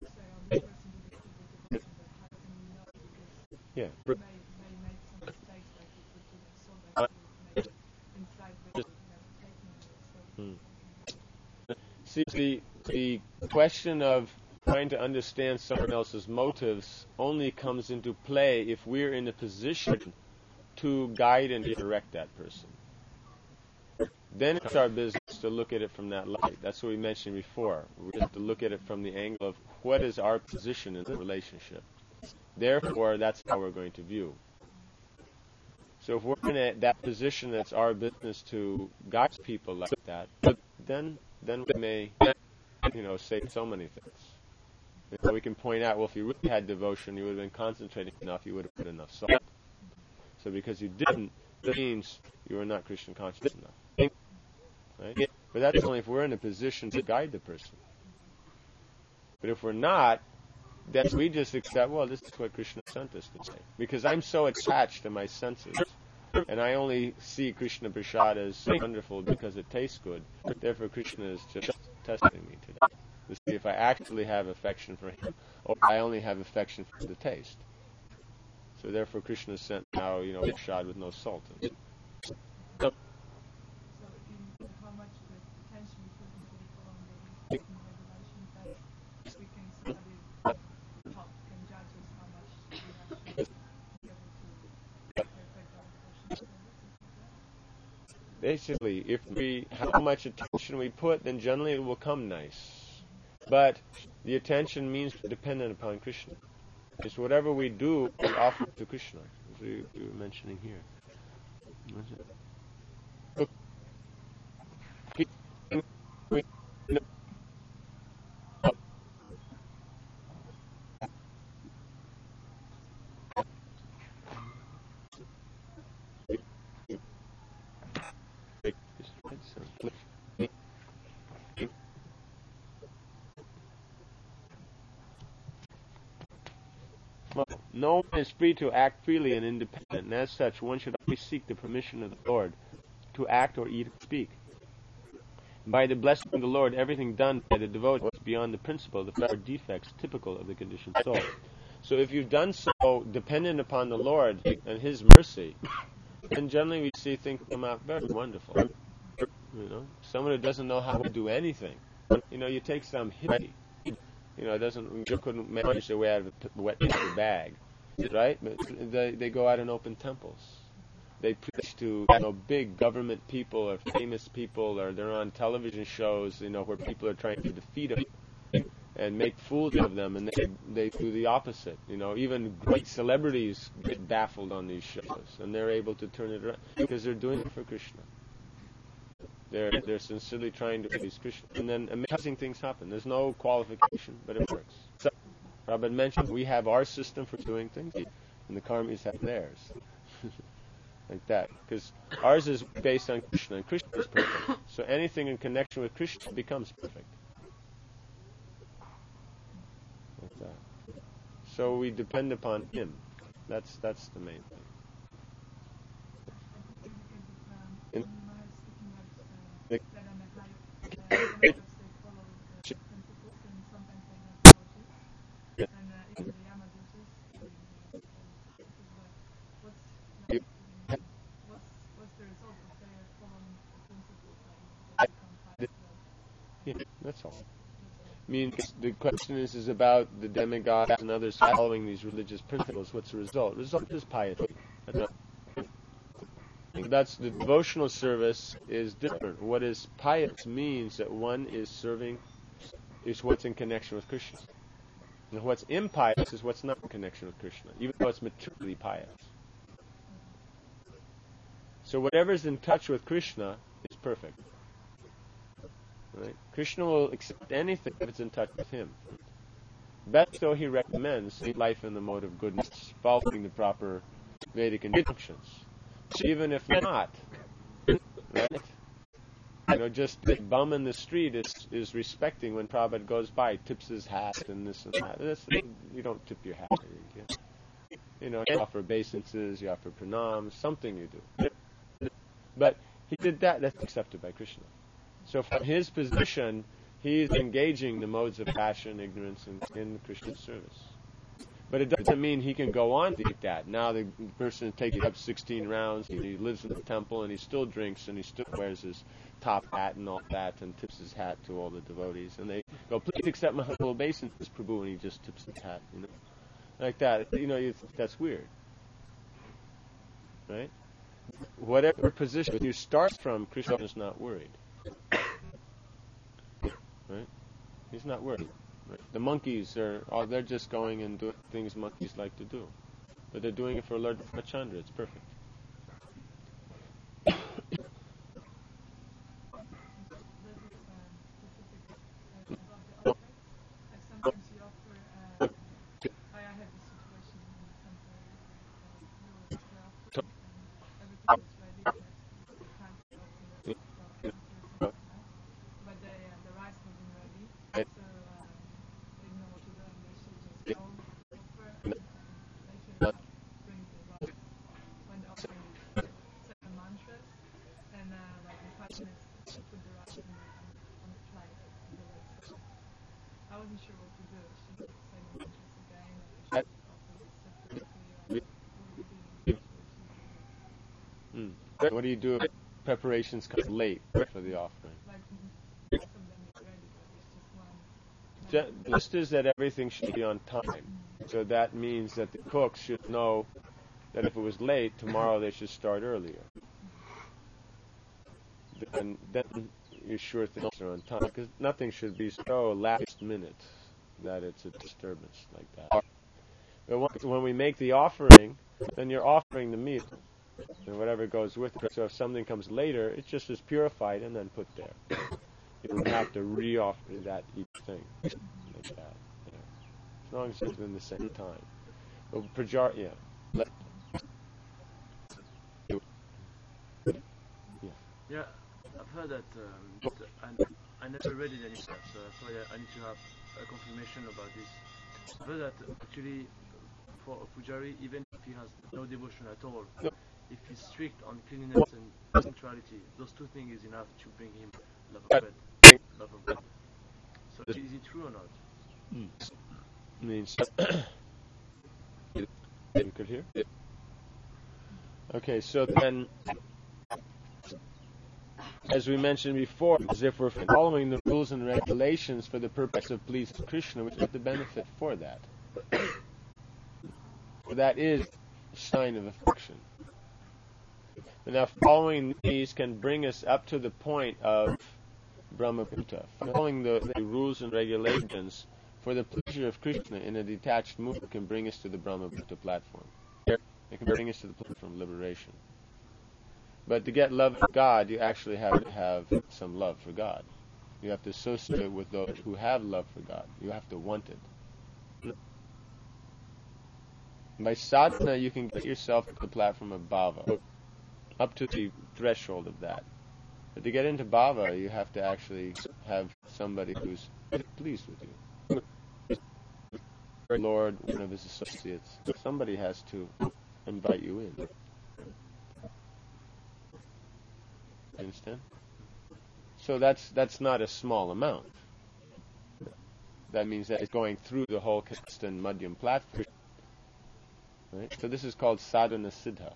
Yeah. Hmm. See, the, the question of trying to understand someone else's motives only comes into play if we're in a position to guide and direct that person. Then it's our business to look at it from that light. That's what we mentioned before. We have to look at it from the angle of what is our position in the relationship. Therefore, that's how we're going to view. So if we're in a, that position that's our business to guide people like that, then then we may, you know, say so many things. You know, we can point out, well, if you really had devotion, you would have been concentrating enough, you would have put enough salt. So because you didn't, that means you were not Krishna conscious enough. Right? But that's only if we're in a position to guide the person. But if we're not, then we just accept, well, this is what Krishna sent us to say. Because I'm so attached to my senses, and I only see Krishna Prasad as wonderful because it tastes good. Therefore, Krishna is just testing me today to see if I actually have affection for him, or I only have affection for the taste. So therefore, Krishna sent now, you know, Prasad with no salt in it. So, basically, if we, how much attention we put, then generally it will come nice. But the attention means dependent upon Krishna. It's whatever we do, we offer to Krishna, as we, we were mentioning here. What's it? No one is free to act freely and independent, and as such, one should always seek the permission of the Lord to act or eat or speak. By the blessing of the Lord, everything done by the devotee is beyond the principle of the four defects typical of the conditioned soul. So if you've done so dependent upon the Lord and His mercy, And generally we see things come out very wonderful. You know, someone who doesn't know how to do anything. You know, you take some hippie, you know, doesn't couldn't manage their way out of a wet paper bag, right? But they they go out and open temples. They preach to, you know, big government people or famous people, or they're on television shows, you know, where people are trying to defeat them and make fools of them, and they they do the opposite. You know, even great celebrities get baffled on these shows, and they're able to turn it around because they're doing it for Krishna. They're they're sincerely trying to please Krishna, and then amazing things happen. There's no qualification, but it works. So, Prabhupada mentioned we have our system for doing things, and the karmis have theirs. Like that, because ours is based on Krishna, and Krishna is perfect. So anything in connection with Krishna becomes perfect. Like that. So we depend upon Him. That's that's the main thing. In, the, yeah, that's all. I mean, the question is, is about the demigods and others following these religious principles. What's the result? The result is piety. That's the devotional service is different. What is pious means that one is serving, is what's in connection with Krishna. And what's impious is what's not in connection with Krishna, even though it's materially pious. So whatever's in touch with Krishna is perfect. Right? Krishna will accept anything if it's in touch with him. Best though he recommends life in the mode of goodness, following the proper Vedic injunctions. So even if not, right? You know, just the bum in the street is, is respecting when Prabhupada goes by, tips his hat and this and that. This, you don't tip your hat. You, you know, you offer obeisances, you offer pranams, something you do. But he did that, that's accepted by Krishna. So from his position, he's engaging the modes of passion, ignorance, in, in Krishna's service. But it doesn't mean he can go on to eat that. Now the person takes up sixteen rounds, he lives in the temple, and he still drinks, and he still wears his top hat and all that, and tips his hat to all the devotees. And they go, please accept my humble obeisance, Prabhu, and he just tips his hat, you know, like that. You know, you, that's weird, right? Whatever position you start from, Krishna is not worried. Right? He's not worried. Right? The monkeys are, oh, they're just going and doing things monkeys like to do. But they're doing it for Lord Ramachandra. It's perfect. Mm. What do you do if preparations come late for the offering? Just is that everything should be on time. So that means that the cooks should know that if it was late, tomorrow they should start earlier. And then you're sure things are on time, because nothing should be so last minute that it's a disturbance like that. But when we make the offering, then you're offering the meal and whatever goes with it. So if something comes later, it's just as purified and then put there. You don't have to re-offer that each thing like that. Yeah. As long as it's within the same time. But Prajar, yeah. Let, yeah. Yeah, I've heard that, um, but I, I never read it anywhere, so that's why I need to have a confirmation about this. I've heard that actually for a pujari, even if he has no devotion at all, if he's strict on cleanliness and punctuality, those two things is enough to bring him love of God. Love of God. So is it true or not? Mm. Means you could hear? Okay, so then, as we mentioned before, as if we're following the rules and regulations for the purpose of pleasing Krishna, we get the benefit for that. That is a sign of affection. But now following these can bring us up to the point of Brahmabhuta. Following the, the rules and regulations for the pleasure of Krishna in a detached mood can bring us to the Brahmabhuta platform. It can bring us to the platform of liberation. But to get love for God, you actually have to have some love for God. You have to associate with those who have love for God. You have to want it. By sadhana, you can get yourself to the platform of bhava, up to the threshold of that. But to get into bhava, you have to actually have somebody who's pleased with you. Lord, one of his associates. Somebody has to invite you in. Understand? So that's that's not a small amount. That means that it's going through the whole Kasta and Madhyam platform. Right? So this is called sadhana siddha.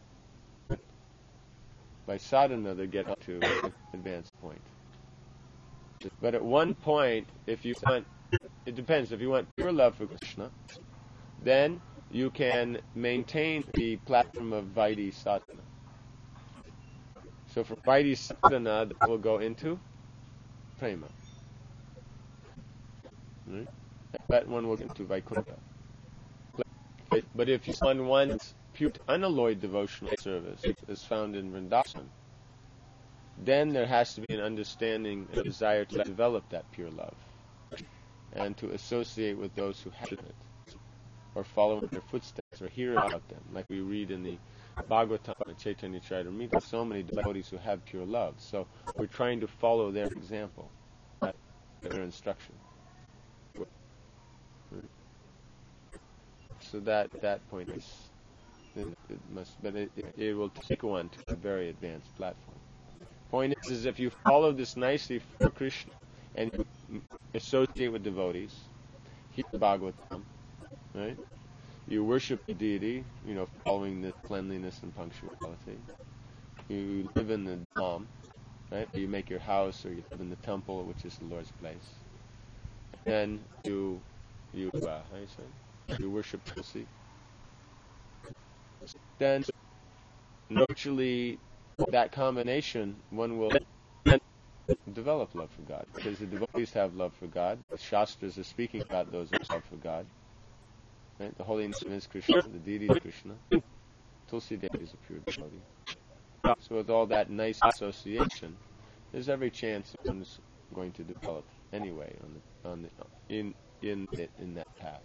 By sadhana, they get up to an advanced point. But at one point, if you want, it depends. If you want pure love for Krishna, then you can maintain the platform of Vaidhi sadhana. So for Vaidhi sadhana, that will go into prema. Right? That one will go into Vaikuntha. But if one wants pure unalloyed devotional service, as found in Vrindavan, then there has to be an understanding and a desire to develop that pure love and to associate with those who have it, or follow in their footsteps, or hear about them, like we read in the Bhagavatam and Chaitanya Charitamrita. So many devotees who have pure love. So we're trying to follow their example, their instruction. So that that point is, it, it must, but it, it, it will take one to a very advanced platform. Point is, is if you follow this nicely for Krishna and you associate with devotees, hear the Bhagavatam, right? You worship the deity, you know, following the cleanliness and punctuality. You live in the dham, right? You make your house, or you live in the temple, which is the Lord's place. Then you, you, uh, how do you say? You worship Tulsi. Then, naturally, that combination, one will develop love for God, because the devotees have love for God. The Shastras are speaking about those who have love for God. Right? The holy name is Krishna, the deity is Krishna. Tulsi Devi is a pure devotee. So with all that nice association, there's every chance one's going to develop anyway on the on the in in it, in that path.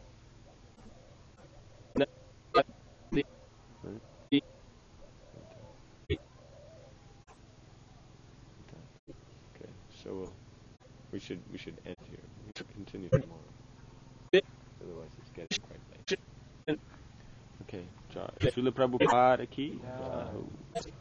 Right? Okay, so we'll, we should we should end here. We should continue tomorrow. Otherwise, it's getting quite late. Okay, Srila Prabhupada ki jai.